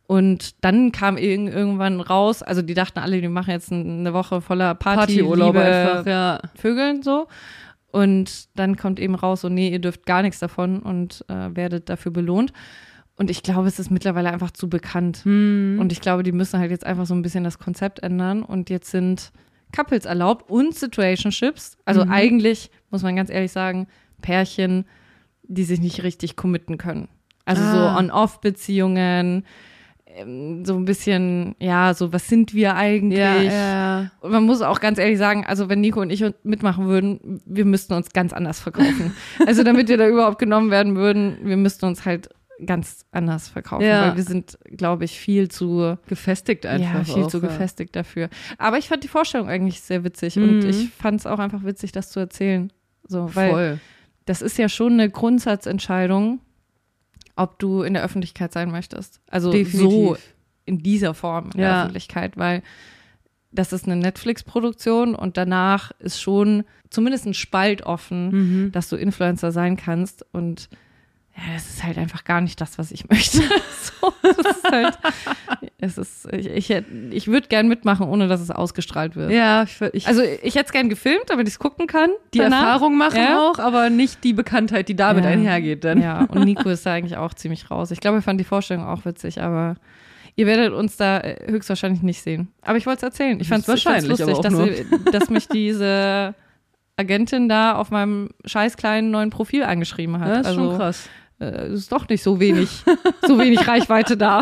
Und dann kam irgendwann raus, also die dachten alle, die machen jetzt eine Woche voller Partyurlaub einfach, ja. Vögeln so. Und dann kommt eben raus, so nee, ihr dürft gar nichts davon und werdet dafür belohnt. Und ich glaube, es ist mittlerweile einfach zu bekannt. Und ich glaube, die müssen halt jetzt einfach so ein bisschen das Konzept ändern. Und jetzt sind Couples erlaubt und Situationships. Also eigentlich, muss man ganz ehrlich sagen, Pärchen, die sich nicht richtig committen können. Also so On-Off-Beziehungen, so ein bisschen, ja, so was sind wir eigentlich? Ja. Und man muss auch ganz ehrlich sagen, also wenn Nico und ich mitmachen würden, wir müssten uns ganz anders verkaufen. Also damit wir da überhaupt genommen werden würden, wir müssten uns halt ganz anders verkaufen, weil wir sind, glaube ich, viel zu gefestigt einfach. Ja, viel zu gefestigt dafür. Aber ich fand die Vorstellung eigentlich sehr witzig und ich fand es auch einfach witzig, das zu erzählen. So, weil Voll. Das ist ja schon eine Grundsatzentscheidung, ob du in der Öffentlichkeit sein möchtest. Also Definitiv. So in dieser Form in der Öffentlichkeit, weil das ist eine Netflix-Produktion und danach ist schon zumindest ein Spalt offen, dass du Influencer sein kannst und ja, das ist halt einfach gar nicht das, was ich möchte. So, das ist halt, ich würde gern mitmachen, ohne dass es ausgestrahlt wird. Ja, also ich hätte es gern gefilmt, damit ich es gucken kann. Die danach. Erfahrung machen auch, aber nicht die Bekanntheit, die damit einhergeht dann. Ja, und Nico ist da eigentlich auch ziemlich raus. Ich glaube, er fand die Vorstellung auch witzig, aber ihr werdet uns da höchstwahrscheinlich nicht sehen. Aber ich wollte es erzählen. Ich fand es wahrscheinlich lustig, dass mich diese Agentin da auf meinem scheiß kleinen neuen Profil angeschrieben hat. Ja, das ist schon krass. Ist doch nicht so wenig Reichweite da.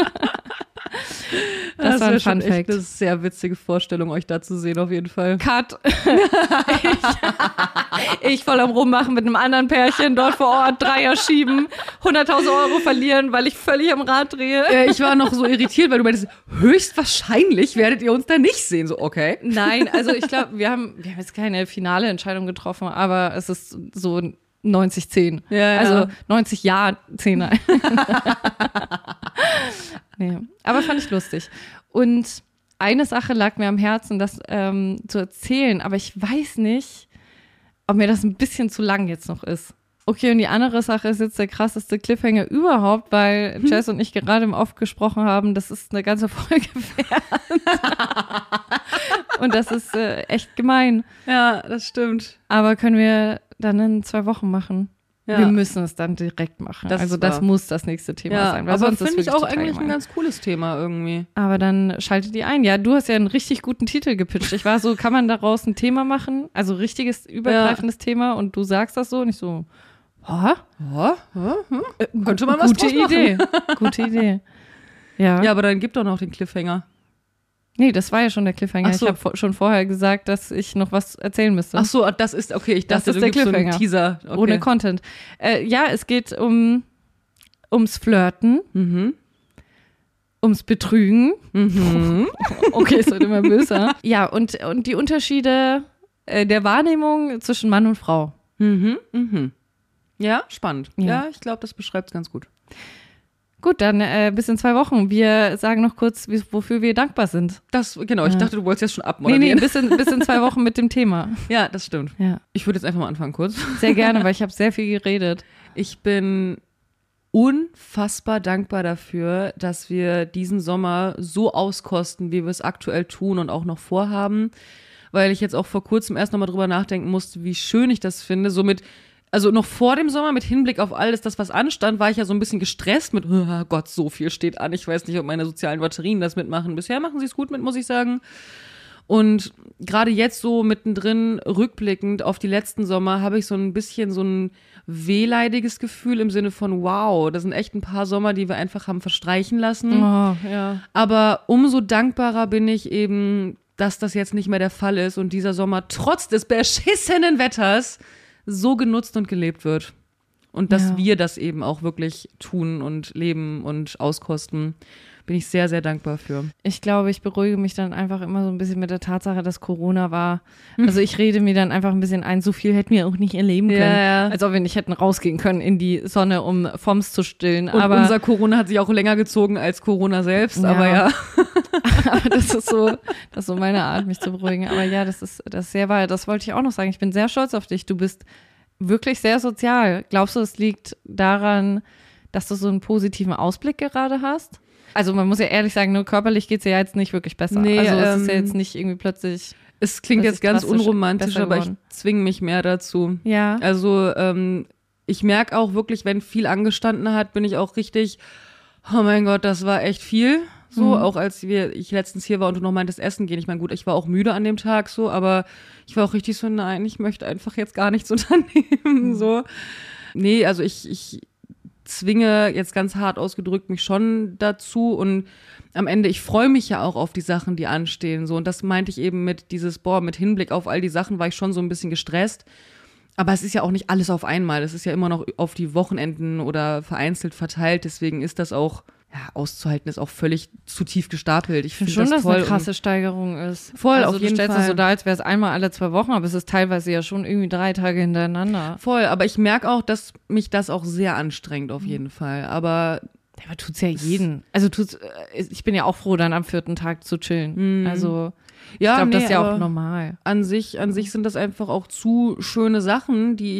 Das war ein schon Fun-Fact. echt eine sehr witzige Vorstellung, euch da zu sehen, auf jeden Fall. Cut. ich voll am Rummachen mit einem anderen Pärchen dort vor Ort, Dreier schieben, 100.000 Euro verlieren, weil ich völlig am Rad drehe. Ich war noch so irritiert, weil du meintest, höchstwahrscheinlich werdet ihr uns da nicht sehen. So, okay. Nein, also ich glaube, wir haben jetzt keine finale Entscheidung getroffen, aber es ist so 90-10. Ja. Also 90 Ja, 10 Nein. Nee, aber fand ich lustig. Und eine Sache lag mir am Herzen, das zu erzählen, aber ich weiß nicht, ob mir das ein bisschen zu lang jetzt noch ist. Okay, und die andere Sache ist jetzt der krasseste Cliffhanger überhaupt, weil Jess und ich gerade im Off gesprochen haben, das ist eine ganze Folge wert. Und das ist echt gemein. Ja, das stimmt. Aber können wir dann in 2 Wochen machen? Ja. Wir müssen es dann direkt machen. Das muss das nächste Thema sein. Aber finde ich auch eigentlich ein ganz cooles Thema irgendwie. Aber dann schaltet die ein. Ja, du hast ja einen richtig guten Titel gepitcht. Ich war so, kann man daraus ein Thema machen? Also richtiges, übergreifendes Thema und du sagst das so und ich so, könnte man was draus machen. Gute Idee. Ja, aber dann gib doch noch den Cliffhanger. Nee, das war ja schon der Cliffhanger. So. Ich habe schon vorher gesagt, dass ich noch was erzählen müsste. Ach so, das ist, okay, ich dachte, das ist der Cliffhanger. So einen Teaser. Okay. Ohne Content. Ja, es geht ums Flirten, ums Betrügen. Okay, es wird immer böser. Ja, und die Unterschiede der Wahrnehmung zwischen Mann und Frau. Ja, spannend. Ja, ich glaube, das beschreibt es ganz gut. Gut, dann bis in 2 Wochen. Wir sagen noch kurz, wofür wir dankbar sind. Genau, ich dachte, du wolltest jetzt schon abmoderieren. Nee, bis in 2 Wochen mit dem Thema. Ja, das stimmt. Ja. Ich würde jetzt einfach mal anfangen kurz. Sehr gerne, weil ich habe sehr viel geredet. Ich bin unfassbar dankbar dafür, dass wir diesen Sommer so auskosten, wie wir es aktuell tun und auch noch vorhaben, weil ich jetzt auch vor kurzem erst nochmal drüber nachdenken musste, wie schön ich das finde, also noch vor dem Sommer mit Hinblick auf alles das, was anstand, war ich ja so ein bisschen gestresst mit, oh Gott, so viel steht an. Ich weiß nicht, ob meine sozialen Batterien das mitmachen. Bisher machen sie es gut mit, muss ich sagen. Und gerade jetzt so mittendrin, rückblickend auf die letzten Sommer, habe ich so ein bisschen so ein wehleidiges Gefühl im Sinne von, wow, das sind echt ein paar Sommer, die wir einfach haben verstreichen lassen. Oh, ja. Aber umso dankbarer bin ich eben, dass das jetzt nicht mehr der Fall ist und dieser Sommer trotz des beschissenen Wetters so genutzt und gelebt wird. Und dass wir das eben auch wirklich tun und leben und auskosten, bin ich sehr, sehr dankbar für. Ich glaube, ich beruhige mich dann einfach immer so ein bisschen mit der Tatsache, dass Corona war. Also ich rede mir dann einfach ein bisschen ein, so viel hätten wir auch nicht erleben können. Ja. Als ob wir nicht hätten rausgehen können in die Sonne, um FOMS zu stillen. Und aber unser Corona hat sich auch länger gezogen als Corona selbst, aber ja. Aber das ist so meine Art, mich zu beruhigen. Aber ja, das ist sehr wahr. Das wollte ich auch noch sagen. Ich bin sehr stolz auf dich. Du bist wirklich sehr sozial. Glaubst du, es liegt daran, dass du so einen positiven Ausblick gerade hast? Also man muss ja ehrlich sagen, nur körperlich geht es ja jetzt nicht wirklich besser. Nee, also es ist ja jetzt nicht irgendwie plötzlich. Es klingt jetzt ganz unromantisch, aber ich zwinge mich mehr dazu. Ja. Also ich merke auch wirklich, wenn viel angestanden hat, bin ich auch richtig, oh mein Gott, das war echt viel. So, auch als ich letztens hier war und du noch meintest, essen gehen. Ich meine, gut, ich war auch müde an dem Tag so, aber ich war auch richtig so, nein, ich möchte einfach jetzt gar nichts unternehmen. So. Nee, also ich zwinge jetzt ganz hart ausgedrückt mich schon dazu und am Ende, ich freue mich ja auch auf die Sachen, die anstehen. So. Und das meinte ich eben mit mit Hinblick auf all die Sachen war ich schon so ein bisschen gestresst. Aber es ist ja auch nicht alles auf einmal. Es ist ja immer noch auf die Wochenenden oder vereinzelt verteilt. Deswegen ist das auch, auszuhalten, ist auch völlig zu tief gestapelt. Ich finde schon, das toll. Dass eine krasse Steigerung ist. Voll, also auf jeden Fall. Du stellst es so dar, als wäre es einmal alle 2 Wochen, aber es ist teilweise ja schon irgendwie 3 Tage hintereinander. Voll, aber ich merke auch, dass mich das auch sehr anstrengt, auf jeden Fall. Aber tut's ja jeden. Also ich bin ja auch froh, dann am 4. Tag zu chillen. Also ich glaube, das ist ja auch normal. An sich sind das einfach auch zu schöne Sachen, die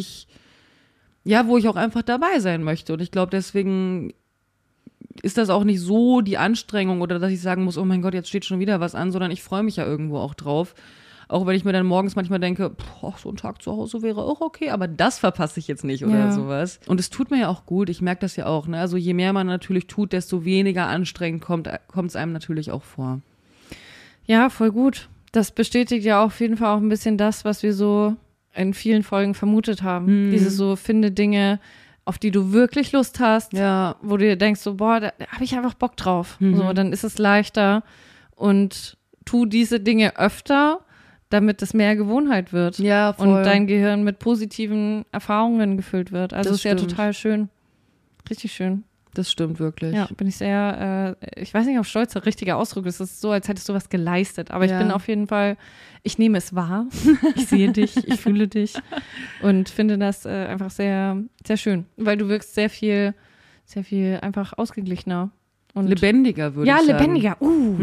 wo ich auch einfach dabei sein möchte. Und ich glaube, deswegen ist das auch nicht so die Anstrengung oder dass ich sagen muss, oh mein Gott, jetzt steht schon wieder was an, sondern ich freue mich ja irgendwo auch drauf. Auch wenn ich mir dann morgens manchmal denke, so ein Tag zu Hause wäre auch okay, aber das verpasse ich jetzt nicht oder sowas. Und es tut mir ja auch gut, ich merke das ja auch. Ne? Also je mehr man natürlich tut, desto weniger anstrengend kommt es einem natürlich auch vor. Ja, voll gut. Das bestätigt ja auf jeden Fall auch ein bisschen das, was wir so in vielen Folgen vermutet haben. Dieses so, finde Dinge, auf die du wirklich Lust hast, wo du dir denkst, so, boah, da habe ich einfach Bock drauf. So, dann ist es leichter und tu diese Dinge öfter, damit es mehr Gewohnheit wird. Ja, voll. Und dein Gehirn mit positiven Erfahrungen gefüllt wird. Also das ist ja total schön. Richtig schön. Das stimmt wirklich. Ja, bin ich sehr, ich weiß nicht, ob stolz der richtige Ausdruck ist. Es ist so, als hättest du was geleistet. Aber ich bin auf jeden Fall, ich nehme es wahr. Ich sehe dich, ich fühle dich und finde das einfach sehr, sehr schön. Weil du wirkst sehr viel einfach ausgeglichener. Und lebendiger, würde ich sagen. Ja, lebendiger.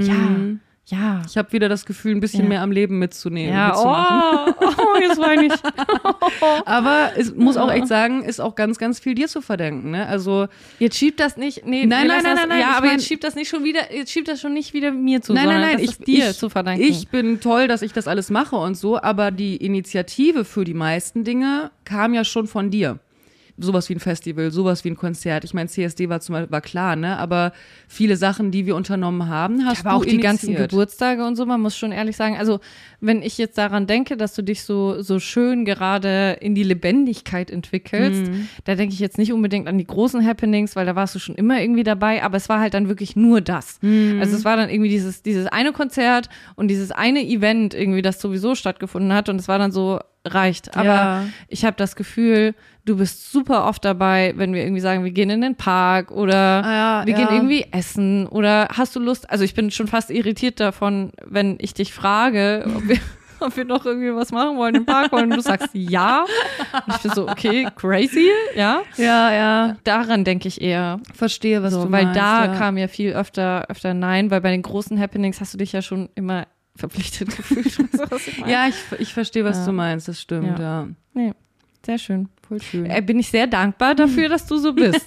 Ja. Ich habe wieder das Gefühl, ein bisschen mehr am Leben mitzunehmen. Ja, jetzt weine ich. Aber es muss auch echt sagen, ist auch ganz, ganz viel dir zu verdenken. Ne? Also jetzt schiebt das nicht, nein. Ja, aber jetzt schiebt das nicht schon wieder, jetzt schiebt das schon nicht wieder mir zu, nein, das ist dir zu verdanken. Ich bin toll, dass ich das alles mache und so, aber die Initiative für die meisten Dinge kam ja schon von dir. Sowas wie ein Festival, sowas wie ein Konzert. Ich meine, CSD war klar, ne? Aber viele Sachen, die wir unternommen haben, hast du aber auch initiiert. Die ganzen Geburtstage und so, man muss schon ehrlich sagen, also wenn ich jetzt daran denke, dass du dich so schön gerade in die Lebendigkeit entwickelst, da denke ich jetzt nicht unbedingt an die großen Happenings, weil da warst du schon immer irgendwie dabei, aber es war halt dann wirklich nur das. Also es war dann irgendwie dieses eine Konzert und dieses eine Event irgendwie, das sowieso stattgefunden hat und es war dann so, reicht. Aber ich habe das Gefühl, du bist super oft dabei, wenn wir irgendwie sagen, wir gehen in den Park oder wir gehen irgendwie essen oder hast du Lust? Also ich bin schon fast irritiert davon, wenn ich dich frage, ob wir noch irgendwie was machen wollen im Park wollen und du sagst ja. Und ich bin so, okay, crazy, ja. Ja. Daran denke ich eher. Verstehe, was du weil meinst. Weil da kam ja viel öfter Nein, weil bei den großen Happenings hast du dich ja schon immer verpflichtet gefühlt. Weißt du, was ich meine? Ja, ich verstehe, was du meinst, das stimmt, ja. Nee, sehr schön. Voll schön. Bin ich sehr dankbar dafür, dass du so bist.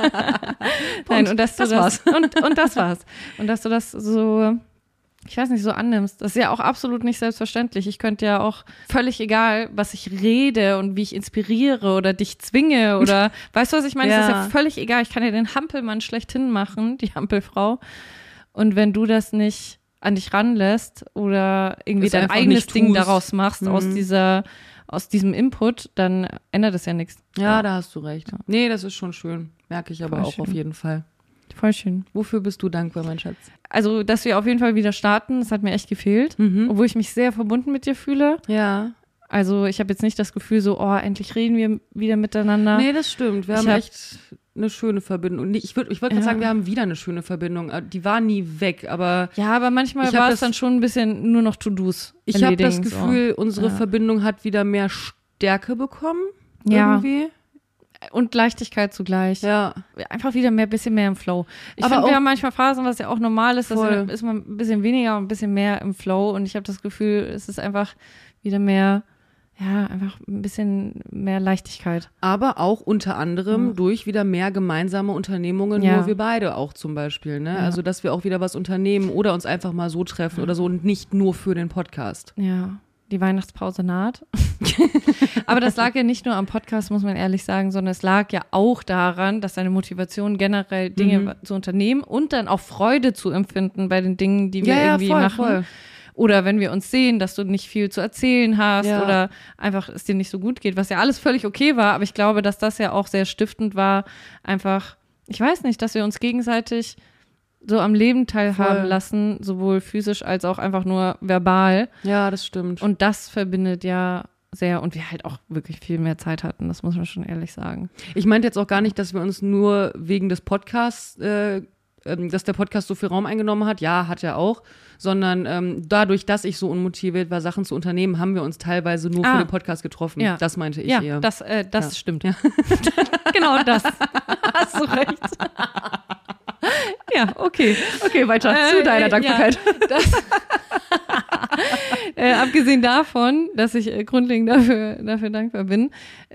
Nein, und dass du das und das war's. Und dass du das so, ich weiß nicht, so annimmst. Das ist ja auch absolut nicht selbstverständlich. Ich könnte ja auch völlig egal, was ich rede und wie ich inspiriere oder dich zwinge oder, weißt du, was ich meine? Das ist ja völlig egal. Ich kann ja den Hampelmann schlechthin machen, die Hampelfrau. Und wenn du das nicht an dich ranlässt oder irgendwie dein eigenes Ding daraus machst aus diesem Input, dann ändert es ja nichts. Ja, da hast du recht. Ja. Nee, das ist schon schön. Merke ich aber Voll auch schön. Auf jeden Fall. Voll schön. Wofür bist du dankbar, mein Schatz? Also, dass wir auf jeden Fall wieder starten, das hat mir echt gefehlt. Obwohl ich mich sehr verbunden mit dir fühle. Ja. Also, ich habe jetzt nicht das Gefühl so, endlich reden wir wieder miteinander. Nee, das stimmt. Wir haben echt eine schöne Verbindung. Und ich wollte gerade sagen, wir haben wieder eine schöne Verbindung. Die war nie weg, aber ja, aber manchmal war es dann schon ein bisschen nur noch To-Dos. Ich habe das Gefühl, unsere Verbindung hat wieder mehr Stärke bekommen. Irgendwie. Und Leichtigkeit zugleich. Ja. Einfach wieder ein bisschen mehr im Flow. Ich finde, wir haben manchmal Phasen, was ja auch normal ist, dass ist man ein bisschen weniger und ein bisschen mehr im Flow. Und ich habe das Gefühl, es ist einfach wieder mehr, einfach ein bisschen mehr Leichtigkeit. Aber auch unter anderem durch wieder mehr gemeinsame Unternehmungen, nur wir beide auch zum Beispiel. Ne? Also, dass wir auch wieder was unternehmen oder uns einfach mal so treffen oder so und nicht nur für den Podcast. Ja, die Weihnachtspause naht. Aber das lag ja nicht nur am Podcast, muss man ehrlich sagen, sondern es lag ja auch daran, dass deine Motivation generell Dinge zu unternehmen und dann auch Freude zu empfinden bei den Dingen, die wir irgendwie machen. Voll. Oder wenn wir uns sehen, dass du nicht viel zu erzählen hast oder einfach es dir nicht so gut geht, was ja alles völlig okay war. Aber ich glaube, dass das ja auch sehr stiftend war. Einfach, ich weiß nicht, dass wir uns gegenseitig so am Leben teilhaben lassen, sowohl physisch als auch einfach nur verbal. Ja, das stimmt. Und das verbindet ja sehr und wir halt auch wirklich viel mehr Zeit hatten, das muss man schon ehrlich sagen. Ich meinte jetzt auch gar nicht, dass wir uns nur wegen des Podcasts dass der Podcast so viel Raum eingenommen hat, ja, hat er auch, sondern dadurch, dass ich so unmotiviert war, Sachen zu unternehmen, haben wir uns teilweise nur für den Podcast getroffen. Ja. Das meinte ich eher. Das stimmt. Ja. Genau das. Hast du recht. Ja, okay. Okay, weiter zu deiner Dankbarkeit. Ja, abgesehen davon, dass ich grundlegend dafür dankbar bin,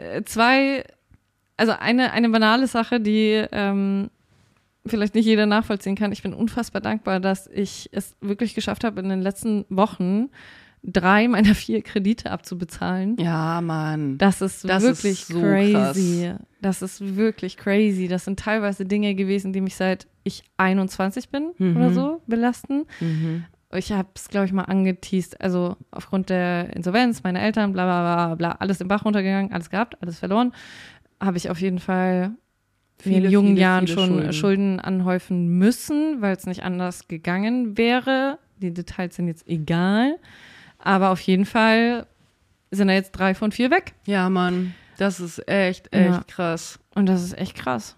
eine banale Sache, die vielleicht nicht jeder nachvollziehen kann. Ich bin unfassbar dankbar, dass ich es wirklich geschafft habe, in den letzten Wochen 3 meiner 4 Kredite abzubezahlen. Ja, Mann. Das ist wirklich so crazy. Krass. Das ist wirklich crazy. Das sind teilweise Dinge gewesen, die mich seit ich 21 bin oder so belasten. Ich habe es, glaube ich, mal angeteast. Also aufgrund der Insolvenz, meine Eltern, bla bla bla bla, alles im Bach runtergegangen, alles gehabt, alles verloren. Habe ich auf jeden Fall in jungen Jahren schon Schulden anhäufen müssen, weil es nicht anders gegangen wäre. Die Details sind jetzt egal. Aber auf jeden Fall sind da jetzt 3 von 4 weg. Ja, Mann. Das ist echt krass. Und das ist echt krass.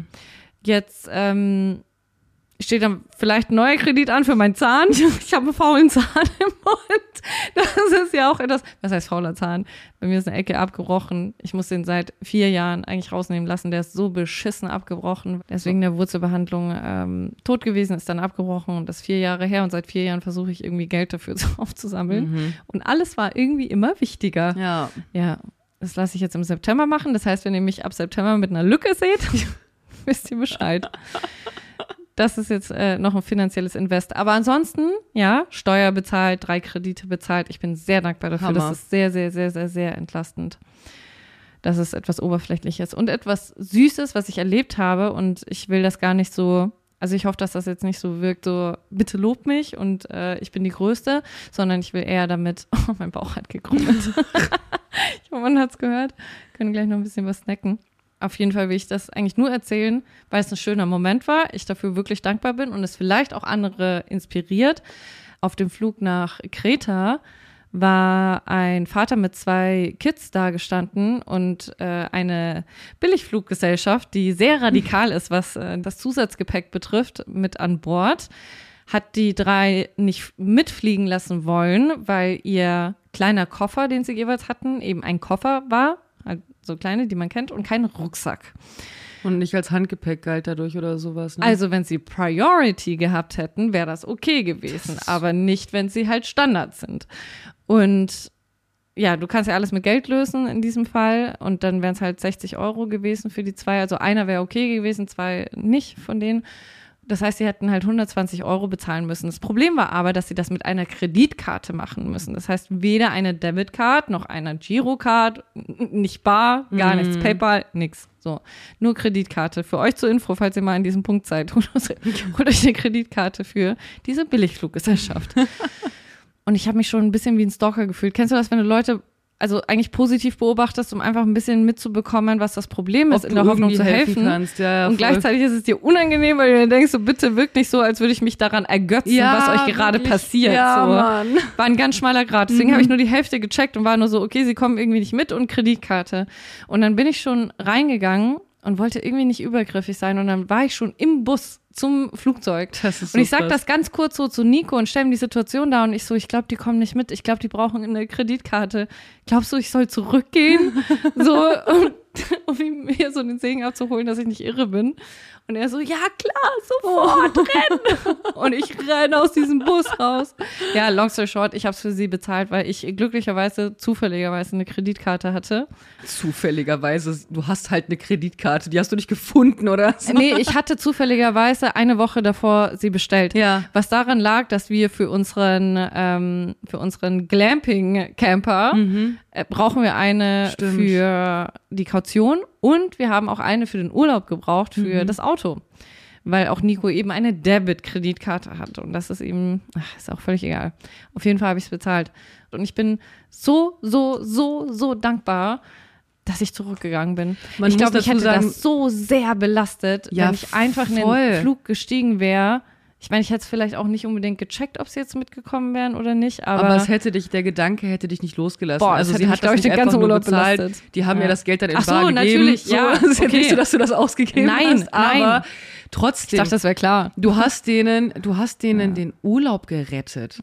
Jetzt steht dann vielleicht ein neuer Kredit an für meinen Zahn. Ich habe einen faulen Zahn im Mund. Das ist ja auch etwas, was heißt fauler Zahn? Bei mir ist eine Ecke abgebrochen. Ich muss den seit 4 Jahren eigentlich rausnehmen lassen. Der ist so beschissen abgebrochen. Deswegen der Wurzelbehandlung tot gewesen, ist dann abgebrochen und das ist 4 Jahre her. Und seit 4 Jahren versuche ich irgendwie Geld dafür aufzusammeln. Und alles war irgendwie immer wichtiger. Ja, das lasse ich jetzt im September machen. Das heißt, wenn ihr mich ab September mit einer Lücke seht, wisst ihr Bescheid. Das ist jetzt noch ein finanzielles Invest. Aber ansonsten, ja, Steuer bezahlt, 3 Kredite bezahlt. Ich bin sehr dankbar dafür. Hammer. Das ist sehr, sehr, sehr, sehr, sehr entlastend. Das ist etwas Oberflächliches und etwas Süßes, was ich erlebt habe. Und ich will das gar nicht so, also ich hoffe, dass das jetzt nicht so wirkt, so bitte lob mich und ich bin die Größte, sondern ich will eher damit, mein Bauch hat gekrummelt. Ich hoffe, man hat es gehört. Können gleich noch ein bisschen was snacken. Auf jeden Fall will ich das eigentlich nur erzählen, weil es ein schöner Moment war, ich dafür wirklich dankbar bin und es vielleicht auch andere inspiriert. Auf dem Flug nach Kreta war ein Vater mit 2 Kids da gestanden und eine Billigfluggesellschaft, die sehr radikal ist, was das Zusatzgepäck betrifft, mit an Bord, hat die 3 nicht mitfliegen lassen wollen, weil ihr kleiner Koffer, den sie jeweils hatten, eben ein Koffer war, so kleine, die man kennt, und kein Rucksack. Und nicht als Handgepäck galt dadurch oder sowas. Ne? Also wenn sie Priority gehabt hätten, wäre das okay gewesen, aber nicht, wenn sie halt Standard sind. Und ja, du kannst ja alles mit Geld lösen in diesem Fall und dann wären es halt 60 € gewesen für die 2. Also einer wäre okay gewesen, 2 nicht von denen. Das heißt, sie hätten halt 120 € bezahlen müssen. Das Problem war aber, dass sie das mit einer Kreditkarte machen müssen. Das heißt, weder eine Debitcard noch eine Girocard, nicht bar, gar nichts, PayPal, nix. So, nur Kreditkarte. Für euch zur Info, falls ihr mal an diesem Punkt seid, holt euch eine Kreditkarte für diese Billigfluggesellschaft. Und ich habe mich schon ein bisschen wie ein Stalker gefühlt. Kennst du das, wenn du Leute also eigentlich positiv beobachtest, um einfach ein bisschen mitzubekommen, was das Problem ist, in der Hoffnung zu helfen. Kannst. Ja, und gleichzeitig ist es dir unangenehm, weil du dir denkst, so bitte wirkt nicht so, als würde ich mich daran ergötzen, was euch gerade passiert. Ja, so. Mann. War ein ganz schmaler Grad. Deswegen habe ich nur die Hälfte gecheckt und war nur so, okay, sie kommen irgendwie nicht mit und Kreditkarte. Und dann bin ich schon reingegangen und wollte irgendwie nicht übergriffig sein und dann war ich schon im Bus zum Flugzeug. Das ist und ich so sag krass. das ganz kurz so zu Nico und stelle ihm die Situation da und ich so, ich glaube, die kommen nicht mit. Ich glaube, die brauchen eine Kreditkarte. Glaubst du, ich soll zurückgehen? So, um mir so den Segen abzuholen, dass ich nicht irre bin. Und er so, ja klar, sofort, renn. Und ich renne aus diesem Bus raus. Ja, long story short, ich habe es für sie bezahlt, weil ich glücklicherweise, zufälligerweise eine Kreditkarte hatte. Zufälligerweise, du hast halt eine Kreditkarte, die hast du nicht gefunden, oder? Nee, ich hatte zufälligerweise eine Woche davor sie bestellt. Ja. Was daran lag, dass wir für unseren Glamping-Camper brauchen wir eine Stimmt. für die Kaution und wir haben auch eine für den Urlaub gebraucht, für das Auto. Weil auch Nico eben eine Debit-Kreditkarte hat und das ist ihm, ist auch völlig egal. Auf jeden Fall habe ich es bezahlt. Und ich bin so dankbar, dass ich zurückgegangen bin. Ich glaube, ich hätte das so sehr belastet, wenn ich einfach in den Flug gestiegen wäre. Ich meine, ich hätte es vielleicht auch nicht unbedingt gecheckt, ob sie jetzt mitgekommen wären oder nicht, aber es der Gedanke hätte dich nicht losgelassen. Boah, also das sie hätte hat mich, glaub das ich, den nicht ganzen einfach nur Urlaub bezahlt. belastet. Die haben ja das Geld dann in Ach so, bar gegeben. natürlich, ja. So, ist ja Okay. nicht so, dass du das ausgegeben hast, aber nein. trotzdem. Ich dachte, das wäre klar. Du hast denen den Urlaub gerettet.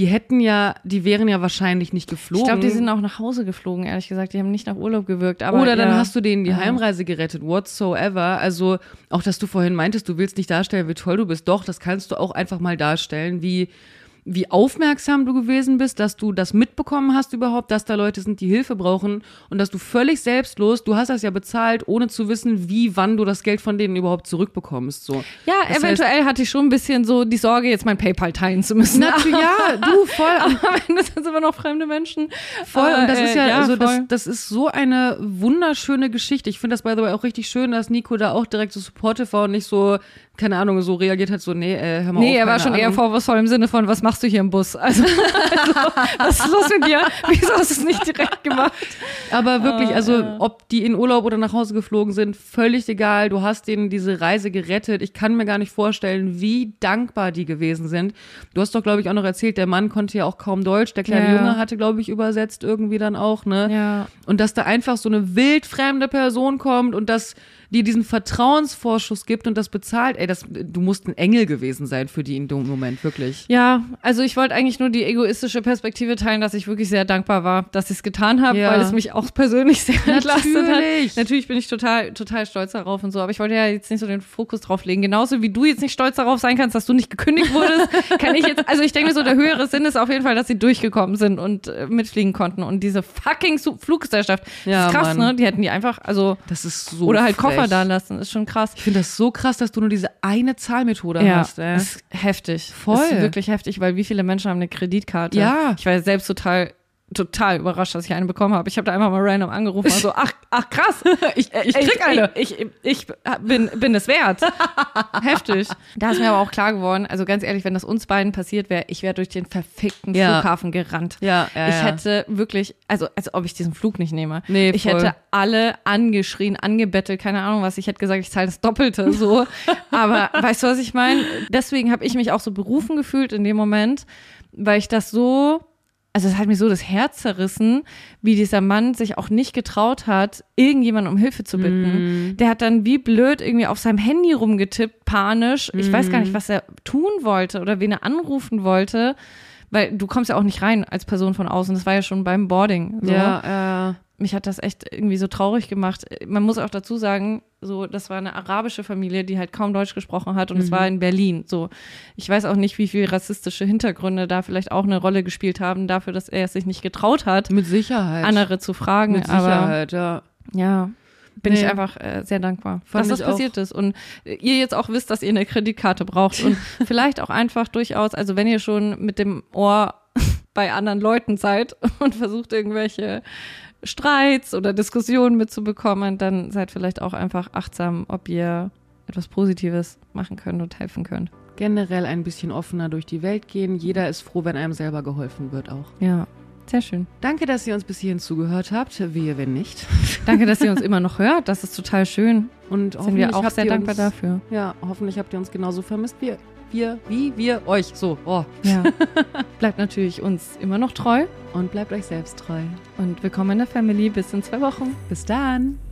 Ja. Die wären ja wahrscheinlich nicht geflogen. Ich glaube, die sind auch nach Hause geflogen, ehrlich gesagt. Die haben nicht nach Urlaub gewirkt. Aber Oder dann hast du denen die Heimreise gerettet, whatsoever. Also auch, dass du vorhin meintest, du willst nicht darstellen, wie toll du bist. Doch, das kannst du auch einfach mal darstellen, wie aufmerksam du gewesen bist, dass du das mitbekommen hast überhaupt, dass da Leute sind, die Hilfe brauchen und dass du völlig selbstlos, du hast das ja bezahlt, ohne zu wissen, wann du das Geld von denen überhaupt zurückbekommst. So. Ja, das eventuell hatte ich schon ein bisschen so die Sorge, jetzt mein PayPal teilen zu müssen. Natürlich, ja, du, voll. Aber das sind immer noch fremde Menschen. Voll, und das ist also voll. das ist so eine wunderschöne Geschichte. Ich finde das, by the way, auch richtig schön, dass Nico da auch direkt so supportive war und nicht so, keine Ahnung, so reagiert hat, so, hör mal auf. Nee, er war schon eher vorwurfsvoll im Sinne von, was machst du hier im Bus? Also was ist los mit dir? Wieso hast du es nicht direkt gemacht? Aber wirklich, ob die in Urlaub oder nach Hause geflogen sind, völlig egal. Du hast denen diese Reise gerettet. Ich kann mir gar nicht vorstellen, wie dankbar die gewesen sind. Du hast doch, glaube ich, auch noch erzählt, der Mann konnte ja auch kaum Deutsch. Der kleine Junge hatte, glaube ich, übersetzt irgendwie dann auch, ne? Ja. Und dass da einfach so eine wildfremde Person kommt und dass die diesen Vertrauensvorschuss gibt und das bezahlt. Ey, du musst ein Engel gewesen sein für die in dem Moment, wirklich. Ja, also ich wollte eigentlich nur die egoistische Perspektive teilen, dass ich wirklich sehr dankbar war, dass ich es getan habe, weil es mich auch persönlich sehr entlastet hat. Natürlich bin ich total stolz darauf und so, aber ich wollte ja jetzt nicht so den Fokus drauf legen. Genauso wie du jetzt nicht stolz darauf sein kannst, dass du nicht gekündigt wurdest, kann ich jetzt, also ich denke mir so, der höhere Sinn ist auf jeden Fall, dass sie durchgekommen sind und mitfliegen konnten und diese fucking Fluggesellschaft, das ist krass, ne? Die hätten die einfach, das ist so oder halt frech. Koffer da lassen, ist schon krass. Ich finde das so krass, dass du nur diese eine Zahlmethode hast. Ey. Ist heftig. Voll. Ist wirklich heftig, weil wie viele Menschen haben eine Kreditkarte? Ja. Ich war ja selbst total überrascht, dass ich eine bekommen habe. Ich habe da einfach mal random angerufen und so, ach krass, ich krieg eine. Ich bin es wert. Heftig. Da ist mir aber auch klar geworden, also ganz ehrlich, wenn das uns beiden passiert wäre, ich wäre durch den verfickten Flughafen gerannt. Ja, ich hätte wirklich, also als ob ich diesen Flug nicht nehme. Nee, ich voll. hätte alle angeschrien, angebettelt, keine Ahnung was. Ich hätte gesagt, ich zahle das Doppelte, so. Aber weißt du, was ich meine? Deswegen habe ich mich auch so berufen gefühlt in dem Moment, weil ich das so, also es hat mir so das Herz zerrissen, wie dieser Mann sich auch nicht getraut hat, irgendjemanden um Hilfe zu bitten. Der hat dann wie blöd irgendwie auf seinem Handy rumgetippt, panisch. Ich weiß gar nicht, was er tun wollte oder wen er anrufen wollte, weil du kommst ja auch nicht rein als Person von außen. Das war ja schon beim Boarding. So. Ja, Mich hat das echt irgendwie so traurig gemacht. Man muss auch dazu sagen, so, das war eine arabische Familie, die halt kaum Deutsch gesprochen hat und es war in Berlin. So, ich weiß auch nicht, wie viel rassistische Hintergründe da vielleicht auch eine Rolle gespielt haben dafür, dass er es sich nicht getraut hat, mit Sicherheit. andere zu fragen. Mit Sicherheit, aber, ja. Bin ich einfach sehr dankbar, dass das passiert ist. Und ihr jetzt auch wisst, dass ihr eine Kreditkarte braucht und vielleicht auch einfach durchaus, also wenn ihr schon mit dem Ohr bei anderen Leuten seid und versucht irgendwelche Streits oder Diskussionen mitzubekommen, dann seid vielleicht auch einfach achtsam, ob ihr etwas Positives machen könnt und helfen könnt. Generell ein bisschen offener durch die Welt gehen. Jeder ist froh, wenn einem selber geholfen wird auch. Ja, sehr schön. Danke, dass ihr uns bis hierhin zugehört habt. Wehe, wenn nicht. Danke, dass ihr uns immer noch hört. Das ist total schön. Und sind wir auch sehr dankbar dafür. Ja, hoffentlich habt ihr uns genauso vermisst wie wir euch. So, Ja. Bleibt natürlich uns immer noch treu. Und bleibt euch selbst treu. Und willkommen in der Family. Bis in 2 Wochen. Bis dann.